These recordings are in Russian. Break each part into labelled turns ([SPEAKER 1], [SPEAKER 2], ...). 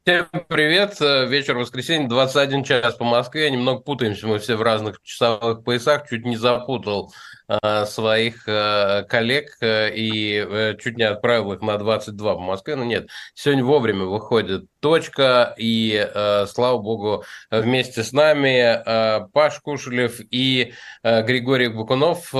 [SPEAKER 1] Всем привет. Вечер воскресенья, 21 час по Москве. Немного путаемся, мы все в разных часовых поясах. Чуть не запутал своих коллег и чуть не отправил их на 22 по Москве. Но нет, сегодня вовремя выходит точка. И, слава богу, вместе с нами Паш Кушелев и Григорий Бакунов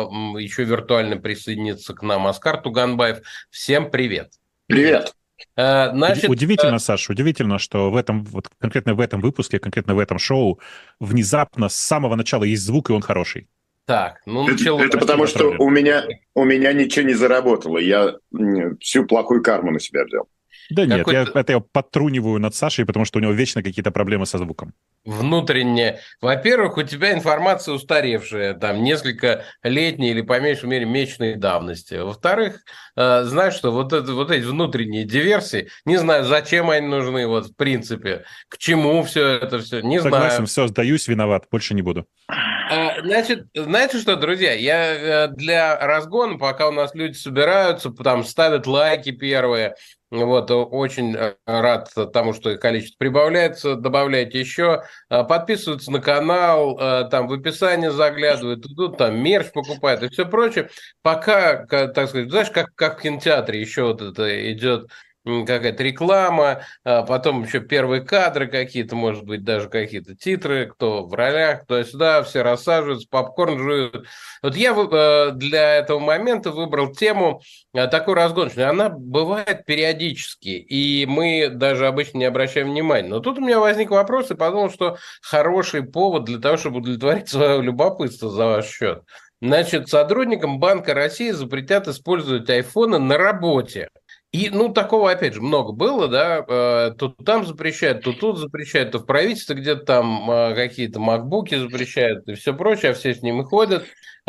[SPEAKER 1] еще виртуально присоединится к нам Оскар Туганбаев. Всем привет.
[SPEAKER 2] Привет.
[SPEAKER 1] Значит,
[SPEAKER 2] Удивительно, Саша, удивительно, что вот конкретно в этом выпуске, конкретно в этом шоу, внезапно с самого начала есть звук, и он хороший.
[SPEAKER 1] так, ну
[SPEAKER 2] Это
[SPEAKER 1] началось.
[SPEAKER 2] потому, что
[SPEAKER 1] Троллим.
[SPEAKER 2] у меня ничего не заработало. Я всю плохую карму на себя взял.
[SPEAKER 1] Какой
[SPEAKER 2] Да нет,
[SPEAKER 1] то
[SPEAKER 2] я подтруниваю над Сашей, потому что у него вечно какие-то проблемы со звуком.
[SPEAKER 1] внутренне. Во-первых, у тебя информация устаревшая, там, несколько летней или, по меньшей мере, месячной давности. Во-вторых, знаешь что, вот эти внутренние диверсии, не знаю, зачем они нужны, вот, в принципе, к чему все, не
[SPEAKER 2] Согласен,
[SPEAKER 1] знаю.
[SPEAKER 2] все, сдаюсь, виноват, больше не буду.
[SPEAKER 1] Значит, знаете что, друзья, я для разгона, пока у нас люди собираются, там ставят лайки первые, вот, очень рад тому, что их количество прибавляется, добавляйте еще, подписываются на канал, там в описании заглядывают, тут там мерч покупают и все прочее. Пока, так сказать, знаешь, как в кинотеатре еще вот это идет какая-то реклама, потом еще первые кадры какие-то, может быть, даже какие-то титры, кто в ролях, кто сюда, все рассаживаются, попкорн жуют. Вот я для этого момента выбрал тему такой разгоночную. Она бывает периодически, и мы даже обычно не обращаем внимания. Но тут у меня возник вопрос, и подумал, что хороший повод для того, чтобы удовлетворить свое любопытство за ваш счет. Значит, сотрудникам Банка России запретят использовать айфоны на работе. И, ну, такого, опять же, много было, да, то там запрещают, то тут запрещают, то в правительстве где-то там какие-то макбуки запрещают и все прочее, а все с ними ходят.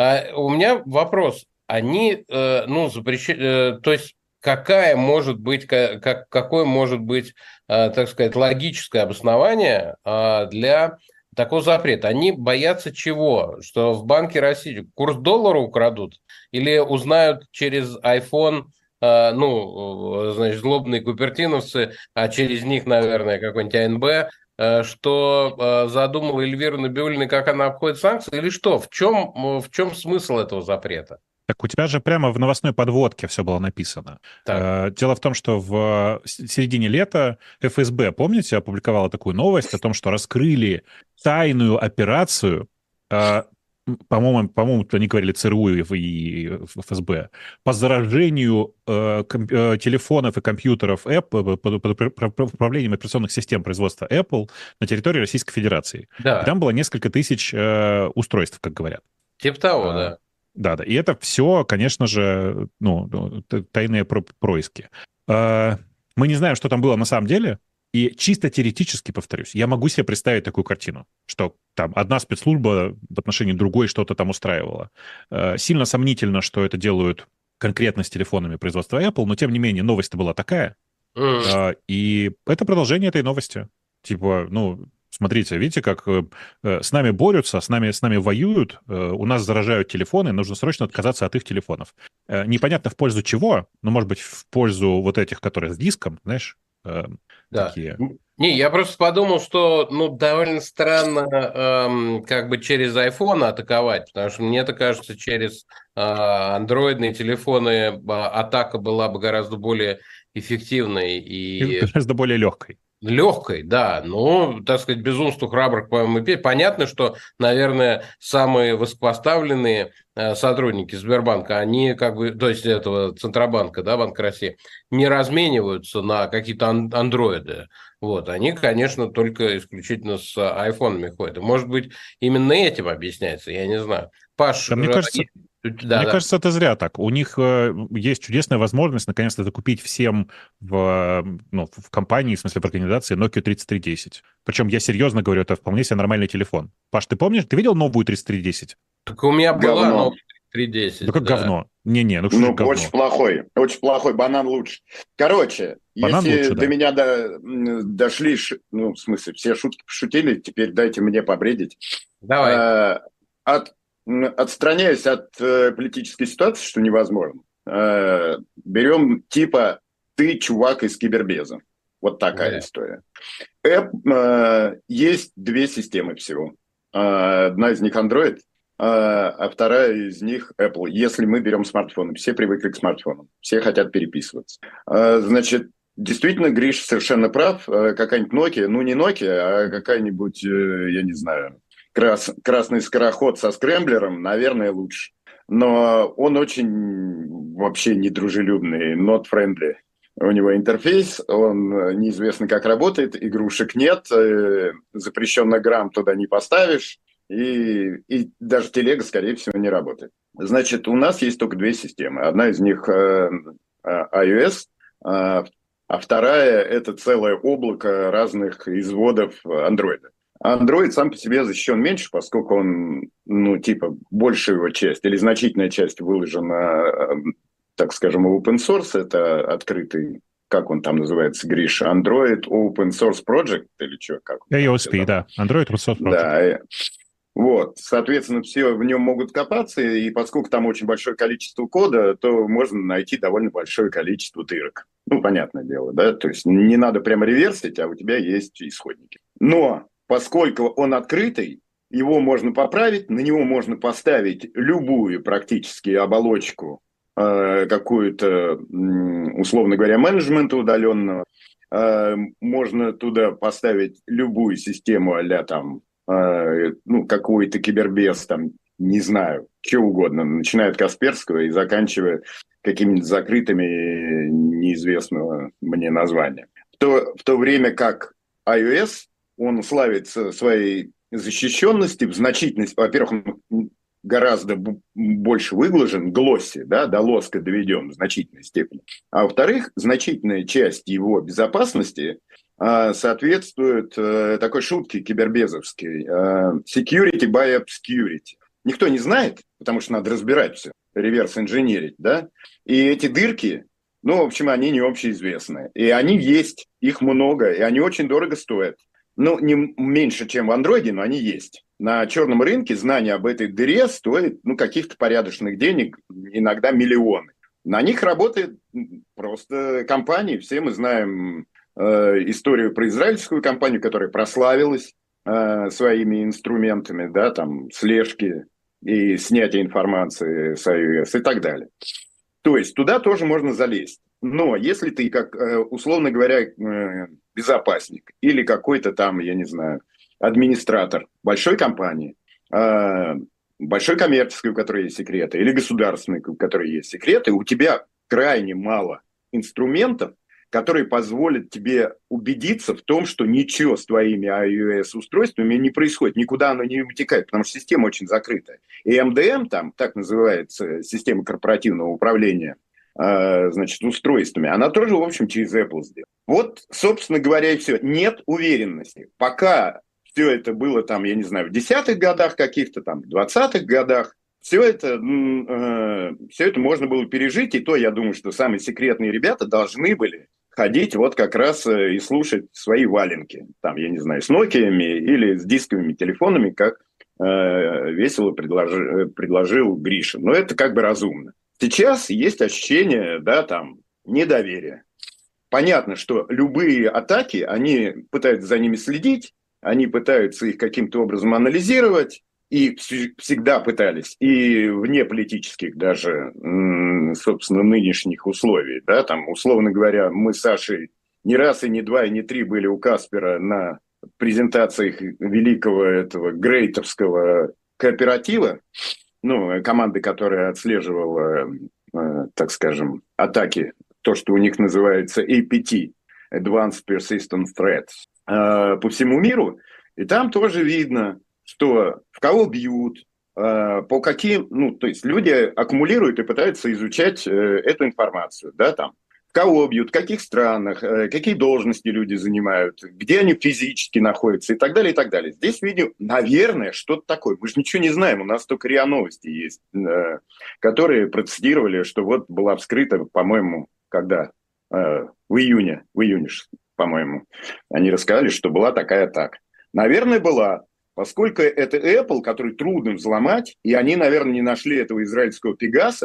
[SPEAKER 1] У меня вопрос, они, ну, запрещают, то есть какая может быть, какое может быть, так сказать, логическое обоснование для такого запрета? Они боятся чего? Что в Банке России курс доллара украдут или узнают через iPhone, значит, злобные купертиновцы, а через них, наверное, какой-нибудь АНБ, что задумала Эльвира Набиуллина, как она обходит санкции, или что? В чем смысл этого запрета?
[SPEAKER 2] Так у тебя же прямо в новостной подводке все было написано.
[SPEAKER 1] Так,
[SPEAKER 2] Дело в том, что в середине лета ФСБ, помните, опубликовала такую новость о том, что раскрыли тайную операцию, э, по-моему, они говорили ЦРУ и ФСБ, по заражению телефонов и компьютеров Apple под управлением операционных систем производства Apple на территории Российской Федерации. И
[SPEAKER 1] да,
[SPEAKER 2] там было несколько тысяч устройств, как говорят.
[SPEAKER 1] типа того,
[SPEAKER 2] А,
[SPEAKER 1] да.
[SPEAKER 2] да, да. И это все, конечно же, ну, тайные происки. А, Мы не знаем, что там было на самом деле. И чисто теоретически, повторюсь, я могу себе представить такую картину, что там одна спецслужба в отношении другой что-то там устраивала. Сильно сомнительно, что это делают конкретно с телефонами производства Apple, но тем не менее новость-то была такая.
[SPEAKER 1] М,
[SPEAKER 2] И это продолжение этой новости. Типа, ну, смотрите, видите, как с нами борются, с нами воюют, у нас заражают телефоны, нужно срочно отказаться от их телефонов. Непонятно в пользу чего, но, может быть, в пользу вот этих, которые с диском, знаешь,
[SPEAKER 1] да.
[SPEAKER 2] такие.
[SPEAKER 1] Не, я просто подумал, что, ну, довольно странно как бы через iPhone атаковать, потому что мне это кажется, через андроидные телефоны атака была бы гораздо более эффективной
[SPEAKER 2] И
[SPEAKER 1] и
[SPEAKER 2] гораздо более легкой.
[SPEAKER 1] легкой, да, но, так сказать, безумству храбрых, по-моему, понятно, что, наверное, самые высокопоставленные сотрудники Сбербанка, они как бы, то есть этого Центробанка, да, Банка России, не размениваются на какие-то андроиды. Вот, они, конечно, только исключительно с айфонами ходят. И, может быть, именно этим объясняется, я не знаю. Паш,
[SPEAKER 2] Да, мне
[SPEAKER 1] да,
[SPEAKER 2] кажется, это зря так. У них есть чудесная возможность наконец-то закупить всем ну, в компании, в смысле в организации, Nokia 3310. Причем я серьезно говорю, это вполне себе нормальный телефон. Паш, ты помнишь, ты видел новую 3310?
[SPEAKER 1] так у меня была
[SPEAKER 2] Говно.
[SPEAKER 1] новая
[SPEAKER 2] Да
[SPEAKER 1] 310,
[SPEAKER 2] как
[SPEAKER 1] да.
[SPEAKER 2] говно? Не-не, ну что ж
[SPEAKER 3] Ну, очень
[SPEAKER 2] говно?
[SPEAKER 3] плохой, очень плохой, банан лучше. Короче,
[SPEAKER 2] Банан
[SPEAKER 3] если
[SPEAKER 2] лучше,
[SPEAKER 3] до
[SPEAKER 2] да.
[SPEAKER 3] меня дошли, ну, в смысле, все шутки пошутили, теперь дайте мне побредить.
[SPEAKER 1] Давай.
[SPEAKER 3] Э, от, Отстраняясь от политической ситуации, что невозможно, берем типа ты чувак из кибербеза. Вот такая
[SPEAKER 1] Да.
[SPEAKER 3] история. Есть две системы всего. Одна из них Android, а вторая из них Apple. Если мы берем смартфоны, все привыкли к смартфонам, все хотят переписываться. Значит, действительно, Гриш совершенно прав. Какая-нибудь Nokia, ну не Nokia, а какая-нибудь, я не знаю, красный скороход со скрэмблером, наверное, лучше. Но он очень вообще недружелюбный, not friendly. У него интерфейс, он неизвестно как работает, игрушек нет, запрещенных грамм туда не поставишь, и даже телега, скорее всего, не работает. Значит, у нас есть только две системы. Одна из них iOS, а вторая – это целое облако разных изводов Android. Android сам по себе защищен меньше, поскольку он, ну, типа, большая его часть или значительная часть выложена, так скажем, open source, это открытый, как он там называется, Гриша, Android Open Source Project или что? Как
[SPEAKER 2] AOSP, да, Android Open Source Project.
[SPEAKER 3] Да, вот, соответственно, все в нем могут копаться, и поскольку там очень большое количество кода, то можно найти довольно большое количество дырок. Ну, понятное дело, да, то есть не надо прямо реверсить, а у тебя есть исходники. Но поскольку он открытый, его можно поправить, на него можно поставить любую практически оболочку, какую-то, условно говоря, менеджмента удаленного, можно туда поставить любую систему а-ля там, ну, какой-то кибербес, там, не знаю, что угодно, начиная от Касперского и заканчивая какими-нибудь закрытыми неизвестного мне названия. В то время как iOS, он славится своей защищенностью, в значительности, во-первых, он гораздо больше выглажен, глосси, да, до лоска доведен в значительной степени. А во-вторых, значительная часть его безопасности соответствует такой шутке кибербезовской security by obscurity. Никто не знает, потому что надо разбирать все, реверс-инженерить, да, и эти дырки, ну, в общем, они не общеизвестны. И они есть, их много, и они очень дорого стоят. Ну, не меньше, чем в андроиде, но они есть. На черном рынке знание об этой дыре стоит, ну, каких-то порядочных денег, иногда миллионы. На них работает просто компании. Все мы знаем историю про израильскую компанию, которая прославилась своими инструментами, да, там, слежки и снятия информации с iOS и так далее. То есть туда тоже можно залезть. Но если ты, как, условно говоря, безопасник или какой-то там, я не знаю, администратор большой компании, большой коммерческой, у которой есть секреты, или государственной, у которой есть секреты, у тебя крайне мало инструментов, которые позволят тебе убедиться в том, что ничего с твоими iOS-устройствами не происходит, никуда оно не вытекает, потому что система очень закрытая. И МДМ, там, так называется, система корпоративного управления, значит, устройствами, она тоже, в общем, через Apple сделана. Вот, собственно говоря, и все. Нет уверенности. Пока все это было там, я не знаю, в 10-х годах каких-то, там, в 20-х годах, все это можно было пережить, и то, я думаю, что самые секретные ребята должны были ходить вот как раз и слушать свои валенки, там, я не знаю, с Nokia'ми или с дисковыми телефонами, как весело предложил Гриша. Но это как бы разумно. Сейчас есть ощущение, да, там, недоверия. Понятно, что любые атаки, они пытаются за ними следить, они пытаются их каким-то образом анализировать, и всегда пытались, и вне политических даже, собственно, нынешних условий, да, там, условно говоря, мы с Сашей не раз, и не два, и не три были у Каспера на презентациях великого этого грейтовского кооператива, ну, команды, которая отслеживала, так скажем, атаки, то, что у них называется APT, Advanced Persistent Threats, по всему миру, и там тоже видно, что в кого бьют, по каким, ну, то есть люди аккумулируют и пытаются изучать эту информацию, да, там, в кого бьют, в каких странах, какие должности люди занимают, где они физически находятся и так далее, и так далее. Здесь видим, наверное, что-то такое. Мы же ничего не знаем, у нас только РИА Новости есть, которые процитировали, что вот была вскрыта, по-моему, когда? В июне, по-моему, они рассказали, что была такая атака. Наверное, была. Поскольку это Apple, который трудно взломать, и они, наверное, не нашли этого израильского Пегаса,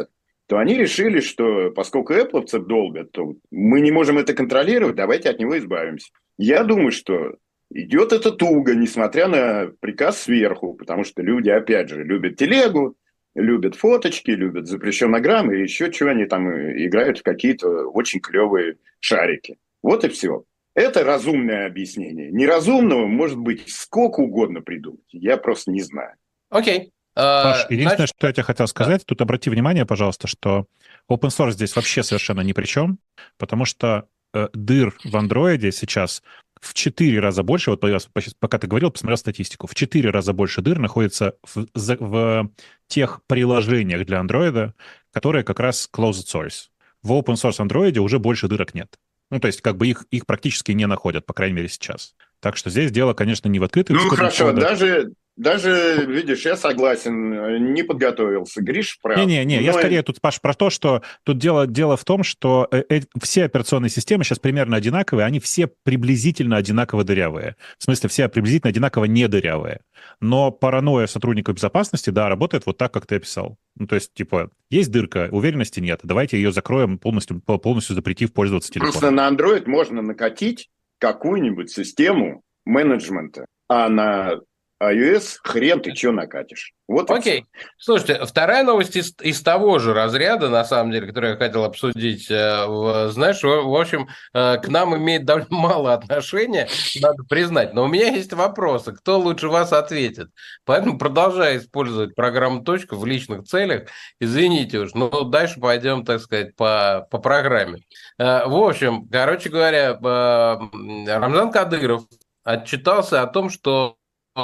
[SPEAKER 3] то они решили, что поскольку Apple'овцев долбят, то мы не можем это контролировать, давайте от него избавимся. Я думаю, что идет это туго, несмотря на приказ сверху, потому что люди, опять же, любят телегу, любят фоточки, любят запрещенограмм и еще чего они там играют в какие-то очень клевые шарики. Вот и все. Это разумное объяснение. Неразумного может быть сколько угодно придумать. Я просто не знаю.
[SPEAKER 1] Окей.
[SPEAKER 2] Паш, единственное, что я тебе хотел сказать, тут обрати внимание, пожалуйста, что open source здесь вообще совершенно ни при чем, потому что дыр в андроиде сейчас в 4 раза больше, вот пока ты говорил, посмотрел статистику, в 4 раза больше дыр находится в тех приложениях для андроида, которые как раз closed source. В open source андроиде уже больше дырок нет. Ну, то есть как бы их практически не находят, по крайней мере, сейчас. Так что здесь дело, конечно, не в открытых
[SPEAKER 3] Ну, хорошо,
[SPEAKER 2] кодах.
[SPEAKER 3] даже, видишь, я согласен, не подготовился. Гриш прав.
[SPEAKER 2] Не-не-не, я скорее тут, Паш, про то, что тут дело в том, что все операционные системы сейчас примерно одинаковые, они все приблизительно одинаково дырявые. В смысле, все приблизительно одинаково недырявые. Но паранойя сотрудников безопасности, да, работает вот так, как ты описал. Ну, то есть, типа, есть дырка, уверенности нет, давайте ее закроем, полностью запретив пользоваться телефоном.
[SPEAKER 3] Просто на Android можно накатить какую-нибудь систему менеджмента, а на iOS хрен ты что накатишь. Вот
[SPEAKER 1] окей. Слушайте, вторая новость из того же разряда, на самом деле, которую я хотел обсудить. Знаешь, в общем, к нам имеет довольно мало отношения, надо признать. Но у меня есть вопросы. Кто лучше вас ответит? Поэтому продолжаю использовать программу «Точка» в личных целях. Извините уж, но дальше пойдем, так сказать, по программе. В общем, короче говоря, Рамзан Кадыров отчитался о том, что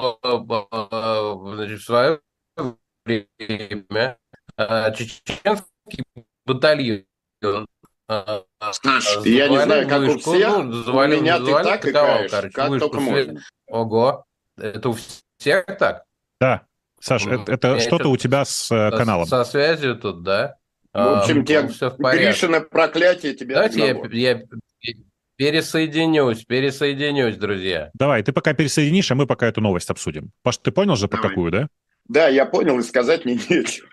[SPEAKER 1] значит, в свое время чеченский батальон
[SPEAKER 3] я не знаю, как у всех, у меня ты так икаешь, как только можно.
[SPEAKER 1] Ого, это у всех так?
[SPEAKER 2] Да, Саш, это что-то у тебя с каналом.
[SPEAKER 1] Со связью тут, да?
[SPEAKER 3] В общем, тебе
[SPEAKER 1] все в порядке.
[SPEAKER 3] Гришина проклятие тебя.
[SPEAKER 1] Давайте я пересоединюсь, друзья.
[SPEAKER 2] Давай, ты пока пересоединишь, а мы пока эту новость обсудим. Паш, ты понял же, про какую, да?
[SPEAKER 3] Да, я понял, и сказать мне нечего.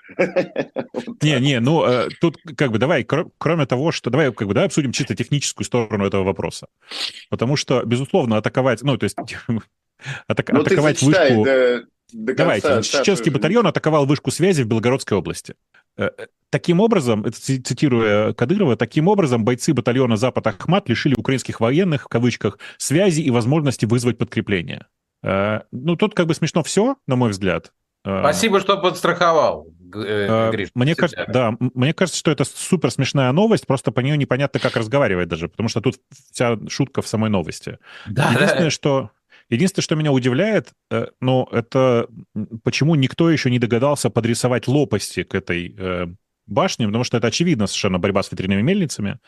[SPEAKER 2] Тут как бы давай, кроме того, что... Давай обсудим чисто техническую сторону этого вопроса. Потому что, безусловно, атаковать... Ну, то есть атаковать вышку... Давайте, чеченский батальон атаковал вышку связи в Белгородской области. Таким образом, это цитируя Кадырова, таким образом бойцы батальона «Запад Ахмат» лишили украинских военных, в кавычках, связи и возможности вызвать подкрепление. Тут как бы смешно все, на мой взгляд.
[SPEAKER 1] Спасибо, что подстраховал, Гриш.
[SPEAKER 2] Мне кажется, что это супер смешная новость, просто по нее непонятно, как разговаривать даже, потому что тут вся шутка в самой новости. Единственное, что меня удивляет, это почему никто еще не догадался подрисовать лопасти к этой башне, потому что это очевидно совершенно борьба с ветряными мельницами.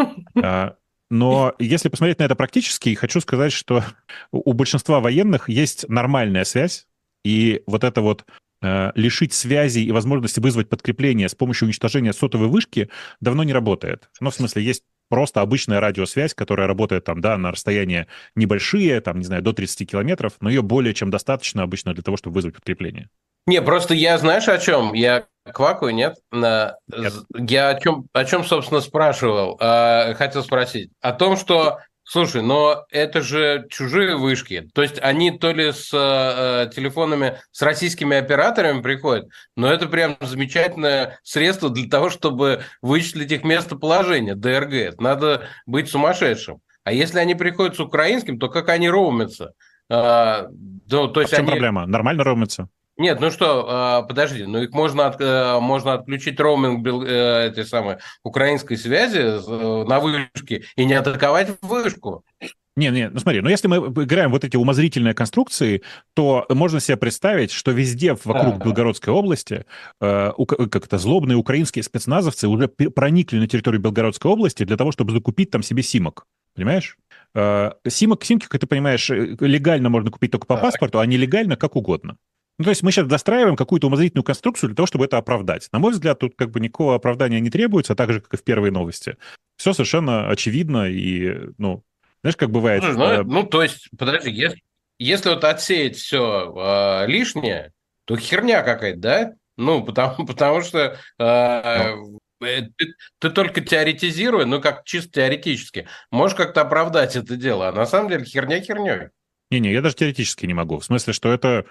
[SPEAKER 2] Но если посмотреть на это практически, хочу сказать, что у большинства военных есть нормальная связь, и вот это вот лишить связи и возможности вызвать подкрепление с помощью уничтожения сотовой вышки давно не работает. Ну, в смысле, есть просто обычная радиосвязь, которая работает там, да, на расстояние небольшие, там, не знаю, до 30 километров, но ее более чем достаточно обычно для того, чтобы вызвать подкрепление.
[SPEAKER 1] Не, просто я, знаешь, о чем? Я квакаю, нет? Нет. Я о чем, собственно, спрашивал, хотел спросить. О том, что, слушай, но это же чужие вышки. То есть они то ли с телефонами, с российскими операторами приходят, но это прям замечательное средство для того, чтобы вычислить их местоположение, ДРГ. Надо быть сумасшедшим. А если они приходят с украинским, то как они роумятся?
[SPEAKER 2] В чем проблема? Нормально роумятся?
[SPEAKER 1] Нет, ну что, подожди, ну их можно отключить роуминг этой самой украинской связи на вышке и не атаковать вышку.
[SPEAKER 2] Ну смотри, если мы играем вот эти умозрительные конструкции, то можно себе представить, что везде вокруг Белгородской области как-то злобные украинские спецназовцы уже проникли на территорию Белгородской области для того, чтобы закупить там себе симок. Понимаешь? Симки, как ты понимаешь, легально можно купить только по паспорту, а нелегально как угодно. Ну, то есть мы сейчас достраиваем какую-то умозрительную конструкцию для того, чтобы это оправдать. На мой взгляд, тут как бы никакого оправдания не требуется, так же, как и в первой новости. Все совершенно очевидно и, знаешь, как бывает...
[SPEAKER 1] то есть, подожди, если вот отсеять все лишнее, то херня какая-то, да? Потому что ты только теоретизируй, ну как чисто теоретически. Можешь как-то оправдать это дело, а на самом деле херня херней.
[SPEAKER 2] Не-не, я даже теоретически не могу. В смысле, что это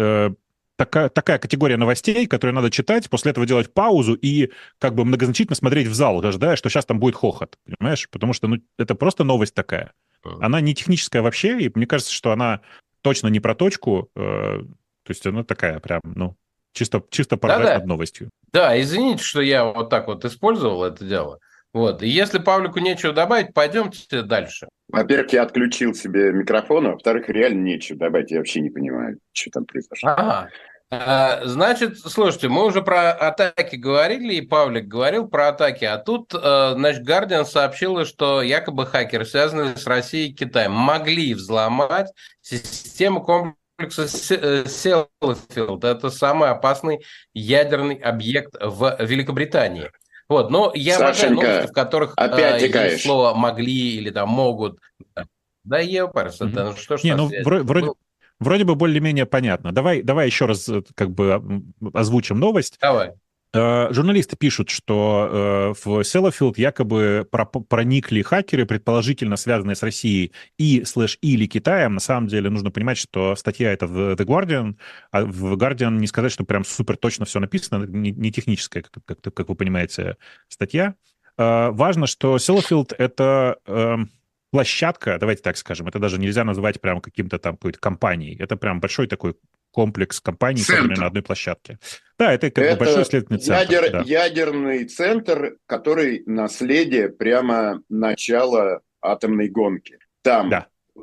[SPEAKER 2] такая категория новостей, которую надо читать, после этого делать паузу и как бы многозначительно смотреть в зал, ожидая, что сейчас там будет хохот, понимаешь? Потому что это просто новость такая. Она не техническая вообще, и мне кажется, что она точно не про точку, то есть она такая прям, чисто поржать
[SPEAKER 1] Да-да.
[SPEAKER 2] над новостью.
[SPEAKER 1] Да, извините, что я вот так вот использовал это дело. Вот. И если Павлику нечего добавить, пойдемте дальше.
[SPEAKER 3] Во-первых, я отключил себе микрофон, а во-вторых, реально нечего добавить. Я вообще не понимаю, что там произошло.
[SPEAKER 1] Ага. Значит, слушайте, мы уже про атаки говорили, и Павлик говорил про атаки, а тут, значит, Guardian сообщила, что якобы хакеры, связанные с Россией и Китаем, могли взломать систему комплекса Селлафилд. Это самый опасный ядерный объект в Великобритании. Вот, но я обожаю новости, в которых
[SPEAKER 3] опять
[SPEAKER 1] есть слово «могли» или там «могут». Да, я парюсь, это ну, что ж
[SPEAKER 2] Не,
[SPEAKER 1] на
[SPEAKER 2] ну
[SPEAKER 1] связи?
[SPEAKER 2] вроде бы более-менее понятно. Давай еще раз как бы озвучим новость.
[SPEAKER 1] Давай.
[SPEAKER 2] Журналисты пишут, что в Селлафилд якобы проникли хакеры, предположительно связанные с Россией или Китаем. На самом деле нужно понимать, что статья это в The Guardian, а в Guardian не сказать, что прям супер точно все написано, не техническая, как вы понимаете, статья. Важно, что Селлафилд — это площадка, давайте так скажем, это даже нельзя назвать прям каким-то там какой-то компанией. Это прям большой такой комплекс компаний, собранный на одной площадке. Да, это как бы большой исследовательный центр. Да.
[SPEAKER 3] Ядерный центр, который наследие прямо начала атомной гонки. Там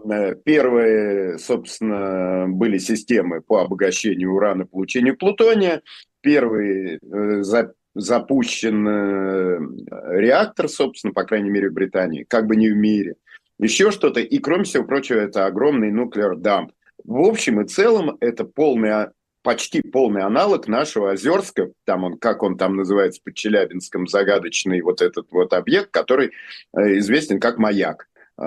[SPEAKER 3] первые, собственно, были системы по обогащению урана, получению плутония. Первый запущен реактор, собственно, по крайней мере, в Британии, как бы не в мире. Еще что-то. И, кроме всего прочего, это огромный nuclear dump. В общем и целом, это почти полный аналог нашего Озерска, как он там называется под Челябинском, загадочный вот этот вот объект, который известен как маяк.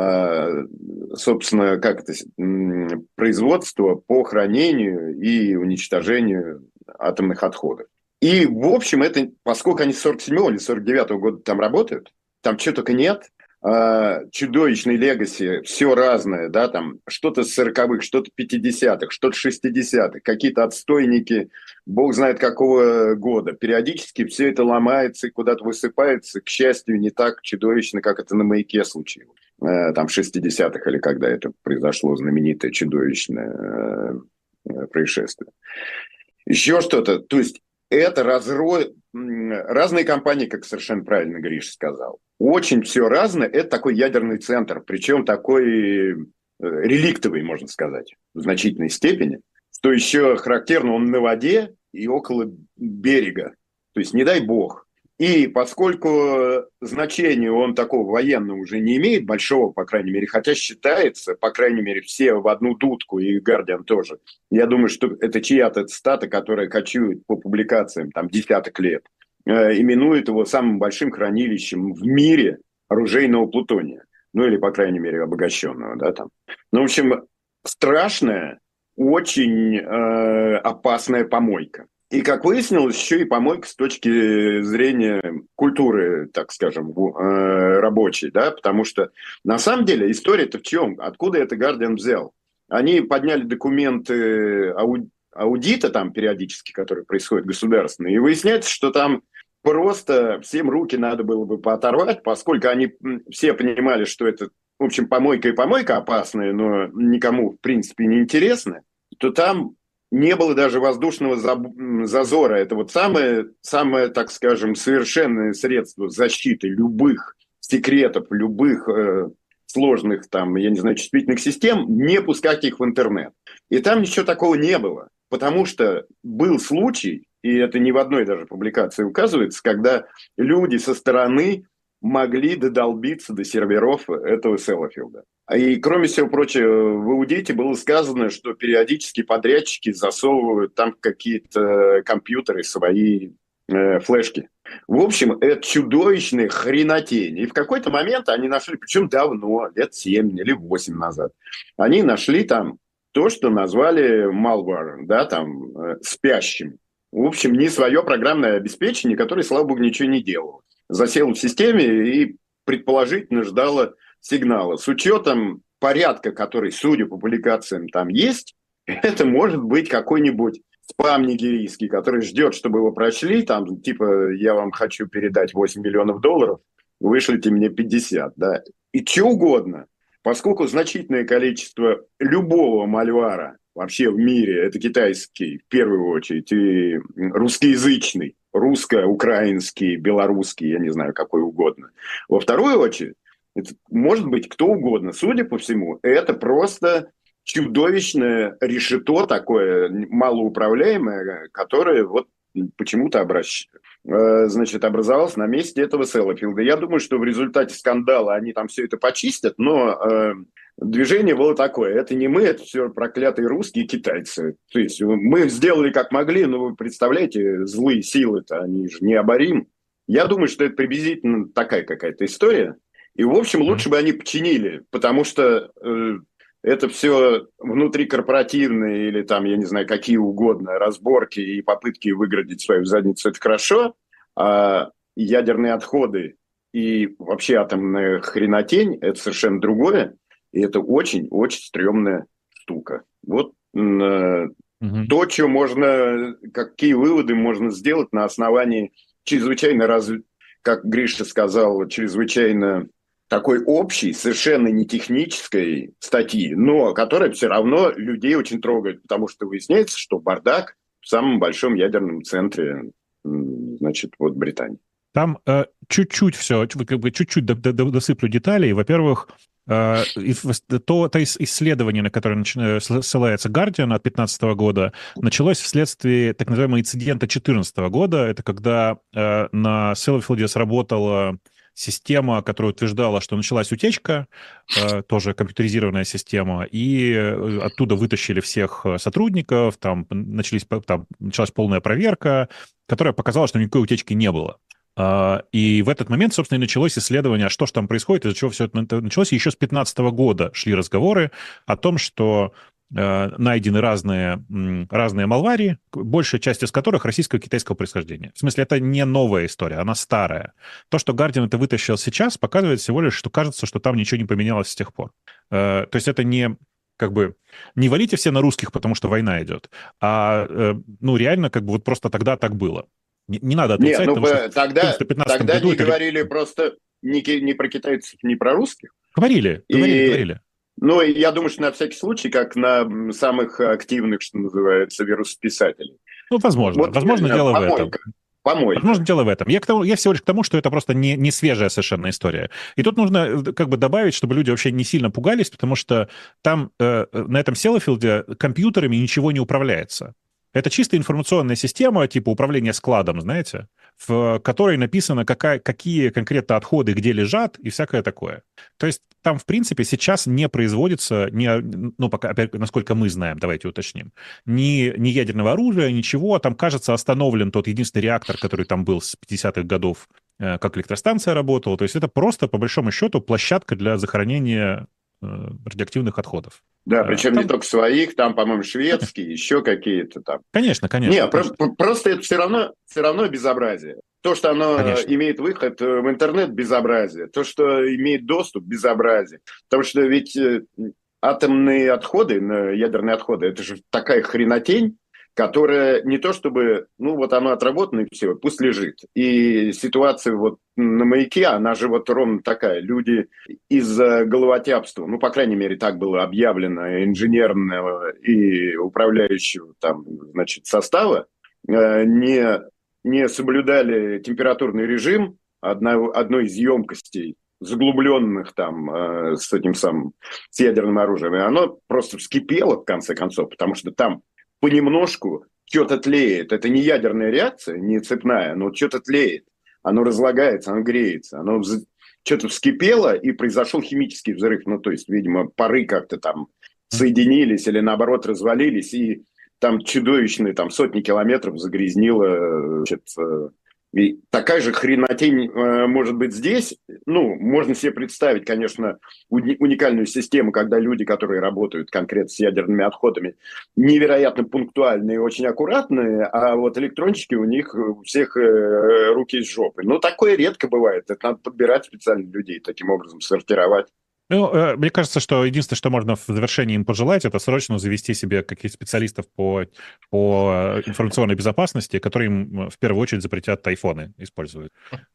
[SPEAKER 3] Собственно, как это, производство по хранению и уничтожению атомных отходов. И, в общем, это, поскольку они с 47-го или 49-го года там работают, там чего только нет, чудовищный легаси, все разное, да, там что-то с 40-х, что-то 50-х, что-то 60-х, какие-то отстойники, бог знает какого года. Периодически все это ломается и куда-то высыпается, к счастью, не так чудовищно, как это на маяке случилось. Там в 60-х или когда это произошло, знаменитое чудовищное происшествие. Еще что-то, то есть это разные компании, как совершенно правильно Гриша сказал. Очень все разное. Это такой ядерный центр, причем такой реликтовый, можно сказать, в значительной степени. Что еще характерно, он на воде и около берега. То есть не дай бог. И поскольку значения он такого военного уже не имеет, большого, по крайней мере, хотя считается, по крайней мере, все в одну дудку, и Guardian тоже. Я думаю, что это чья-то цитата, которая кочует по публикациям там десяток лет, именует его самым большим хранилищем в мире оружейного плутония. Ну, или, по крайней мере, обогащенного, да, там. Ну, в общем, страшная, очень опасная помойка. И, как выяснилось, еще и помойка с точки зрения культуры, так скажем, рабочей, да, потому что на самом деле история-то в чем? Откуда это Guardian взял? Они подняли документы аудита там периодически, которые происходят государственные, и выясняется, что там просто всем руки надо было бы пооторвать, поскольку они все понимали, что это, в общем, помойка опасная, но никому, в принципе, не интересная, то там не было даже воздушного зазора. Это вот самое, так скажем, совершенное средство защиты любых секретов, любых сложных там, я не знаю, чувствительных систем, не пускать их в интернет. И там ничего такого не было, потому что был случай, и это ни в одной даже публикации указывается, когда люди со стороны могли додолбиться до серверов этого Селлафилда. И, кроме всего прочего, в аудите было сказано, что периодически подрядчики засовывают там какие-то компьютеры, свои флешки. В общем, это чудовищная хренотень. И в какой-то момент они нашли, причем давно, лет 7 или 8 назад, они нашли там то, что назвали malware, да, там, спящим. В общем, не свое программное обеспечение, которое, слава богу, ничего не делало. засела в системе и предположительно ждала сигнала. С учетом порядка, который, судя по публикациям, там есть, это может быть какой-нибудь спам нигерийский, который ждет, чтобы его прочли, там, типа, я вам хочу передать 8 миллионов долларов, вышлите мне 50, да, и что угодно. Поскольку значительное количество любого мальвара вообще в мире, это китайский, в первую очередь, и русскоязычный, русско-украинский, белорусский, я не знаю, какой угодно. Во вторую очередь, это может быть кто угодно. Судя по всему, это просто чудовищное решето такое, малоуправляемое, которое вот почему-то значит, образовалось на месте этого Селлофилда. Я думаю, что в результате скандала они там все это почистят, но движение было такое. Это не мы, это все проклятые русские и китайцы. То есть мы сделали как могли, но вы представляете, злые силы-то, они же необоримы. Я думаю, что это приблизительно такая какая-то история. И, в общем, лучше бы они починили, потому что это все внутрикорпоративные или там, я не знаю, какие угодно разборки и попытки выградить свою задницу, это хорошо, а ядерные отходы и вообще атомная хренотень – это совершенно другое, и это очень-очень стрёмная штука. Вот то, что можно, какие выводы можно сделать на основании чрезвычайно как Гриша сказал, чрезвычайно такой общей, совершенно не технической статьи, но которая все равно людей очень трогает, потому что выясняется, что бардак в самом большом ядерном центре, значит, вот Британии.
[SPEAKER 2] Там чуть-чуть все, как бы чуть-чуть досыплю деталей. Во-первых, то исследование, на которое ссылается Guardian от 2015 года, началось вследствие так называемого инцидента 2014 года. Это когда на Селлофилде сработала система, которая утверждала, что началась утечка, тоже компьютеризированная система, и оттуда вытащили всех сотрудников, там началась полная проверка, которая показала, что никакой утечки не было. И в этот момент, собственно, и началось исследование, а что же там происходит, из-за чего все это началось. И еще с 2015 года шли разговоры о том, что найдены разные малварии, большая часть из которых российского и китайского происхождения. В смысле, это не новая история, она старая. То, что Guardian это вытащил сейчас, показывает всего лишь, что кажется, что там ничего не поменялось с тех пор. То есть это не... Как бы не валите все на русских, потому что война идет, а реально как бы вот просто тогда так было. Не надо отрицать,
[SPEAKER 3] потому что тогда
[SPEAKER 2] году
[SPEAKER 3] не говорили просто не про китайцев, не про русских.
[SPEAKER 2] Говорили.
[SPEAKER 3] Ну, я думаю, что на всякий случай, как на самых активных, что называется, вирусописателей.
[SPEAKER 2] Ну, возможно.
[SPEAKER 3] Вот,
[SPEAKER 2] возможно, дело в этом.
[SPEAKER 3] Помойка.
[SPEAKER 2] Возможно, дело в этом. Я всего лишь к тому, что это просто не свежая совершенно история. И тут нужно как бы добавить, чтобы люди вообще не сильно пугались, потому что там на этом Селлофилде компьютерами ничего не управляется. Это чисто информационная система, типа управления складом, знаете, в которой написано, какие конкретно отходы где лежат и всякое такое. То есть там, в принципе, сейчас не производится, пока, опять, насколько мы знаем, давайте уточним, ни ядерного оружия, ничего. Там, кажется, остановлен тот единственный реактор, который там был с 50-х годов, как электростанция работала. То есть это просто, по большому счету, площадка для захоронения радиоактивных отходов.
[SPEAKER 3] Да, причем там... не только своих, там, по-моему, шведские, еще какие-то там.
[SPEAKER 2] Конечно.
[SPEAKER 3] Нет, просто это все равно безобразие. То, что оно имеет выход в интернет, безобразие. То, что имеет доступ, безобразие. Потому что ведь атомные отходы, ядерные отходы, это же такая хренотень, которая не то чтобы, вот оно отработано и все, пусть лежит. И ситуация вот на Маяке, она же вот ровно такая. Люди из-за головотяпства, по крайней мере, так было объявлено, инженерного и управляющего там, значит, состава, не соблюдали температурный режим одной из емкостей, заглубленных там с ядерным оружием, и оно просто вскипело в конце концов, потому что там понемножку что-то тлеет. Это не ядерная реакция, не цепная, но что-то тлеет. Оно разлагается, оно греется. Оно что-то вскипело, и произошел химический взрыв. То есть, видимо, пары как-то там соединились или, наоборот, развалились, и там чудовищные сотни километров загрязнило И такая же хренотень может быть здесь. Ну, можно себе представить, конечно, уникальную систему, когда люди, которые работают конкретно с ядерными отходами, невероятно пунктуальные и очень аккуратные, а вот электронщики у них у всех руки из жопы. Но такое редко бывает. Это надо подбирать специально людей, таким образом сортировать.
[SPEAKER 2] Ну, мне кажется, что единственное, что можно в завершении им пожелать, это срочно завести себе каких-то специалистов по информационной безопасности, которые им в первую очередь запретят айфоны использовать.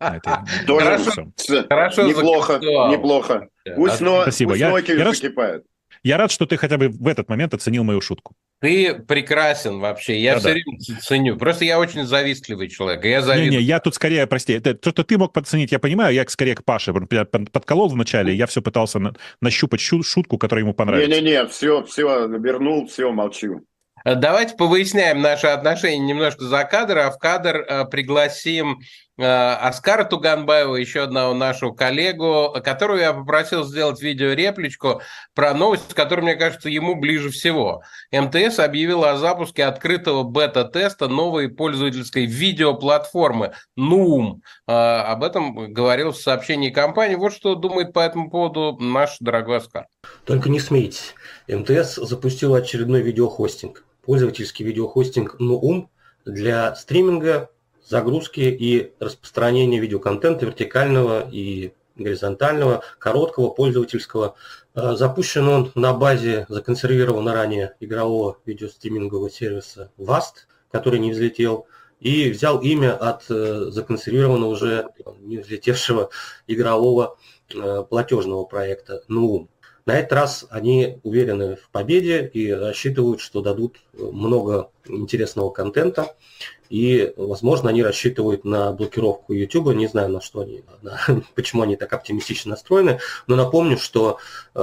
[SPEAKER 3] Тоже
[SPEAKER 1] Хорошо
[SPEAKER 3] неплохо,
[SPEAKER 1] закольцовал.
[SPEAKER 3] неплохо. Пусть
[SPEAKER 2] Спасибо.
[SPEAKER 3] Nokia закипает.
[SPEAKER 2] Я рад, что ты хотя бы в этот момент оценил мою шутку.
[SPEAKER 1] Ты прекрасен вообще, я все
[SPEAKER 2] Да-да.
[SPEAKER 1] время ценю. Просто я очень завистливый человек, и я завидую.
[SPEAKER 2] Не-не, я тут скорее, прости, то, что ты мог подценить, я понимаю, я скорее к Паше подколол вначале, я все пытался нащупать шутку, которая ему понравится.
[SPEAKER 3] Не-не-не, все, вернул, все, молчу.
[SPEAKER 1] Давайте повыясняем наши отношения немножко за кадр, а в кадр пригласим Оскара Туганбаева, еще одного нашего коллегу, которого я попросил сделать видеорепличку про новость, которая, мне кажется, ему ближе всего. МТС объявила о запуске открытого бета-теста новой пользовательской видеоплатформы Noom. Об этом говорил в сообщении компании. Вот что думает по этому поводу наш дорогой Оскар.
[SPEAKER 4] Только не смейтесь. МТС запустил очередной видеохостинг. Пользовательский видеохостинг Noom для стриминга, загрузки и распространения видеоконтента вертикального и горизонтального, короткого, пользовательского. Запущен он на базе законсервированного ранее игрового видеостримингового сервиса Vast, который не взлетел, и взял имя от законсервированного уже не взлетевшего игрового платежного проекта Noom. На этот раз они уверены в победе и рассчитывают, что дадут много интересного контента. И, возможно, они рассчитывают на блокировку YouTube. Не знаю, на что они, почему они так оптимистично настроены. Но напомню, что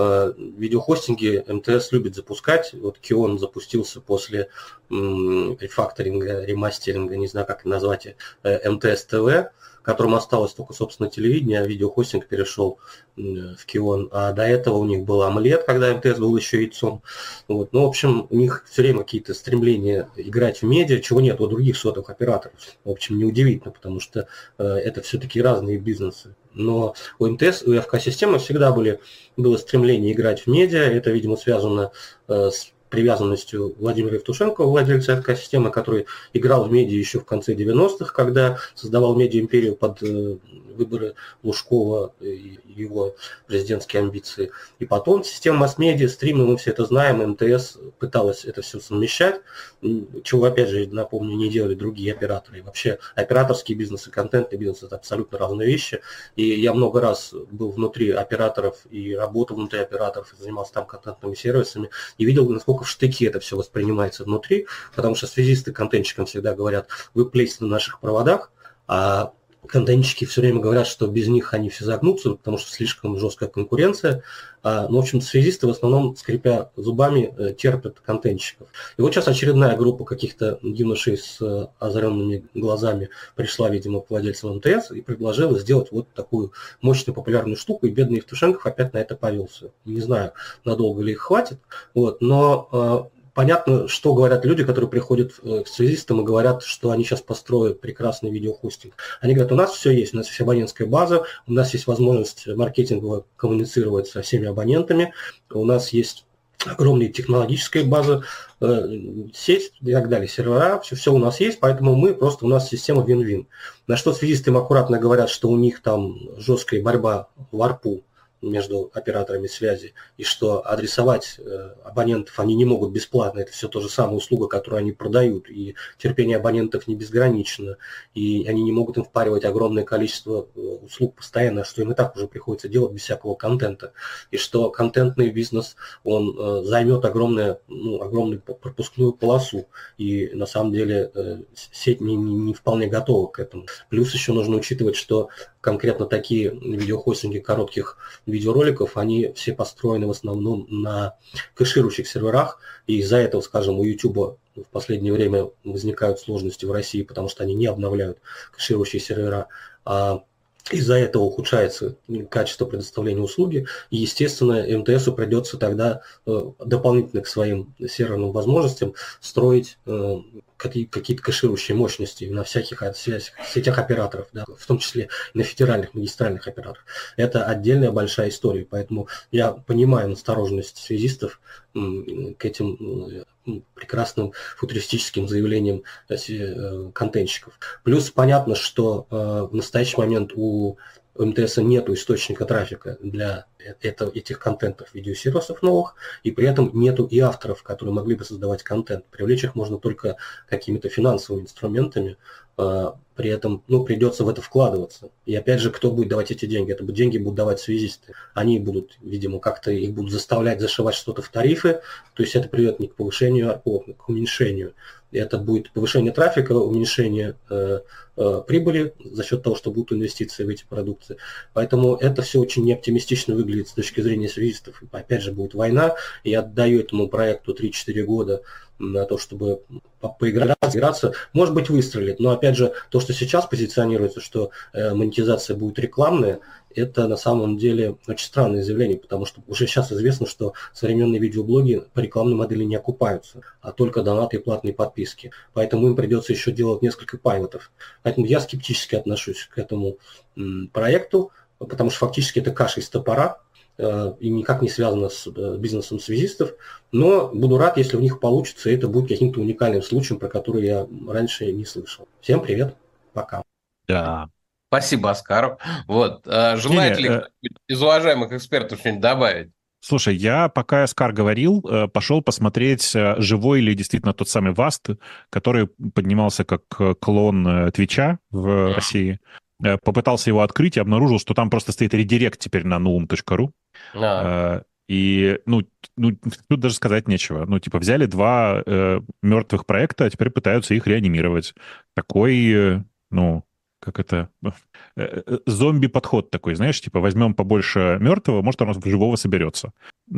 [SPEAKER 4] видеохостинги МТС любит запускать. Вот Kion запустился после рефакторинга, ремастеринга, не знаю, как это назвать, МТС ТВ, которому осталось только, собственно, телевидение, а видеохостинг перешел в Kion. А до этого у них был Омлет, когда МТС был еще яйцом. Вот. Ну, в общем, у них все время какие-то стремления играть в медиа, чего нет у других сотовых операторов. В общем, неудивительно, потому что это все-таки разные бизнесы. Но у МТС, у ФК-системы всегда было стремление играть в медиа. Это, видимо, связано с привязанностью Владимира Евтушенко, владельца ФК-системы, который играл в медиа еще в конце 90-х, когда создавал медиа-империю под выборы Лужкова и его президентские амбиции. И потом система масс-медиа, стримы, мы все это знаем, МТС пыталась это все совмещать, чего, опять же, напомню, не делали другие операторы. И вообще операторский бизнес и контентный бизнес – это абсолютно разные вещи. И я много раз был внутри операторов и работал внутри операторов, и занимался там контентными сервисами, и видел, насколько в штыки это все воспринимается внутри, потому что связисты контентчикам всегда говорят: вы плесите на наших проводах, а контентчики все время говорят, что без них они все загнутся, потому что слишком жесткая конкуренция. Ну, в общем, связисты в основном, скрипя зубами, терпят контентчиков. И вот сейчас очередная группа каких-то юношей с озаренными глазами пришла, видимо, к владельцам МТС и предложила сделать вот такую мощную популярную штуку, и бедный Евтушенков опять на это повелся. Не знаю, надолго ли их хватит, вот, но понятно, что говорят люди, которые приходят к связистам и говорят, что они сейчас построят прекрасный видеохостинг. Они говорят: у нас все есть, у нас есть абонентская база, у нас есть возможность маркетингово коммуницировать со всеми абонентами, у нас есть огромная технологическая база, сеть и так далее, сервера, все у нас есть, поэтому у нас система вин-вин. На что связисты им аккуратно говорят, что у них там жесткая борьба в АРПУ между операторами связи, и что адресовать абонентов они не могут бесплатно, это все то же самая услуга, которую они продают, и терпение абонентов не безгранично, и они не могут им впаривать огромное количество услуг постоянно, что им и так уже приходится делать без всякого контента, и что контентный бизнес, он займет огромную пропускную полосу, и на самом деле сеть не вполне готова к этому. Плюс еще нужно учитывать, что конкретно такие видеохостинги коротких видеороликов, они все построены в основном на кэширующих серверах, и из-за этого, скажем, у YouTube в последнее время возникают сложности в России, потому что они не обновляют кэширующие сервера. А Из-за этого ухудшается качество предоставления услуги, и, естественно, МТСу придется тогда дополнительно к своим серверным возможностям строить какие-то кэширующие мощности на всяких сетях операторов, да, в том числе и на федеральных магистральных операторах. Это отдельная большая история, поэтому я понимаю настороженность связистов к этим прекрасным футуристическим заявлениям контентщиков. Плюс понятно, что в настоящий момент у МТС нет источника трафика для этих контентов, видеосервисов новых, и при этом нету и авторов, которые могли бы создавать контент. Привлечь их можно только какими-то финансовыми инструментами, при этом придется в это вкладываться. И опять же, кто будет давать эти деньги? Это деньги будут давать связисты. Они будут, видимо, как-то их будут заставлять зашивать что-то в тарифы, то есть это приведет не к повышению, а к уменьшению. Это будет повышение трафика, уменьшение прибыли за счет того, что будут инвестиции в эти продукты. Поэтому это все очень неоптимистично выглядит с точки зрения связистов. Опять же, будет война, и я отдаю этому проекту 3-4 года на то, чтобы поиграться, может быть, выстрелит. Но, опять же, то, что сейчас позиционируется, что монетизация будет рекламная, это на самом деле очень странное заявление, потому что уже сейчас известно, что современные видеоблоги по рекламной модели не окупаются, а только донаты и платные подписки. Поэтому им придется еще делать несколько пайлотов. Поэтому я скептически отношусь к этому проекту, потому что фактически это каша из топора и никак не связано с бизнесом связистов. Но буду рад, если у них получится, и это будет каким-то уникальным случаем, про который я раньше не слышал. Всем привет, пока.
[SPEAKER 2] Да.
[SPEAKER 1] Спасибо, Оскар. Вот. Желает ли кто-нибудь из уважаемых экспертов что-нибудь добавить?
[SPEAKER 2] Слушай, я, пока Оскар говорил, пошел посмотреть, живой ли действительно тот самый Васт, который поднимался как клон Твича в России. Попытался его открыть и обнаружил, что там просто стоит редирект теперь на nuum.ru. И, тут даже сказать нечего. Взяли два мертвых проекта, а теперь пытаются их реанимировать. Такой, зомби-подход такой, знаешь, возьмем побольше мертвого, может, оно живого соберется.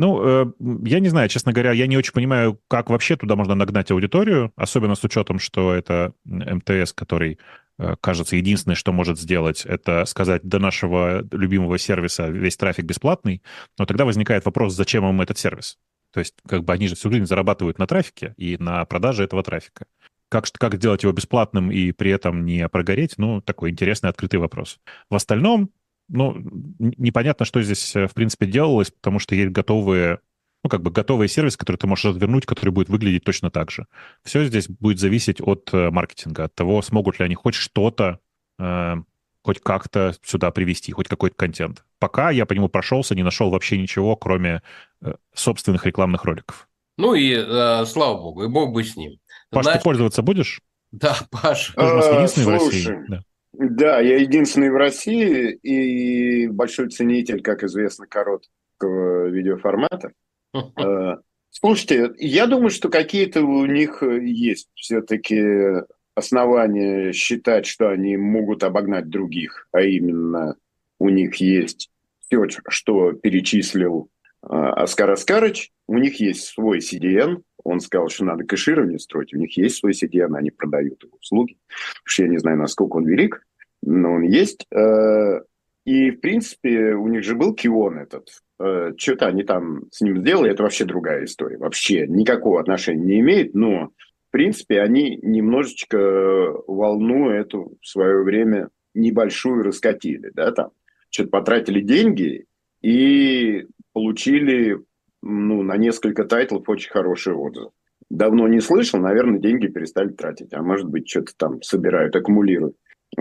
[SPEAKER 2] Я не знаю, честно говоря, я не очень понимаю, как вообще туда можно нагнать аудиторию, особенно с учетом, что это МТС, который, кажется, единственное, что может сделать, это сказать, до нашего любимого сервиса весь трафик бесплатный, но тогда возникает вопрос, зачем им этот сервис? То есть, они же всю жизнь зарабатывают на трафике и на продаже этого трафика. Как сделать его бесплатным и при этом не прогореть? Такой интересный открытый вопрос. В остальном, непонятно, что здесь, в принципе, делалось, потому что есть готовые сервисы, которые ты можешь развернуть, которые будут выглядеть точно так же. Все здесь будет зависеть от маркетинга, от того, смогут ли они хоть что-то, хоть как-то сюда привести, хоть какой-то контент. Пока я по нему прошелся, не нашел вообще ничего, кроме собственных рекламных роликов.
[SPEAKER 1] Слава богу, и бог бы с ним.
[SPEAKER 2] Паш, ты пользоваться будешь?
[SPEAKER 1] Да, Паш.
[SPEAKER 2] Ты же у нас единственный в
[SPEAKER 3] Слушай,
[SPEAKER 2] России.
[SPEAKER 3] Да, я единственный в России и большой ценитель, как известно, короткого видеоформата. Слушайте, я думаю, что какие-то у них есть все-таки основания считать, что они могут обогнать других, а именно у них есть все, что перечислил Оскар Оскарыч, у них есть свой CDN, он сказал, что надо кэширование строить, у них есть свой CDN, они продают его услуги, потому что я не знаю, насколько он велик, но он есть. И, в принципе, у них же был Кион этот, что-то они там с ним сделали, это вообще другая история, вообще никакого отношения не имеет, но, в принципе, они немножечко волну эту в свое время небольшую раскатили, да, там, что-то потратили деньги и получили, на несколько тайтлов очень хорошие отзывы. Давно не слышал, наверное, деньги перестали тратить, а может быть, что-то там собирают, аккумулируют.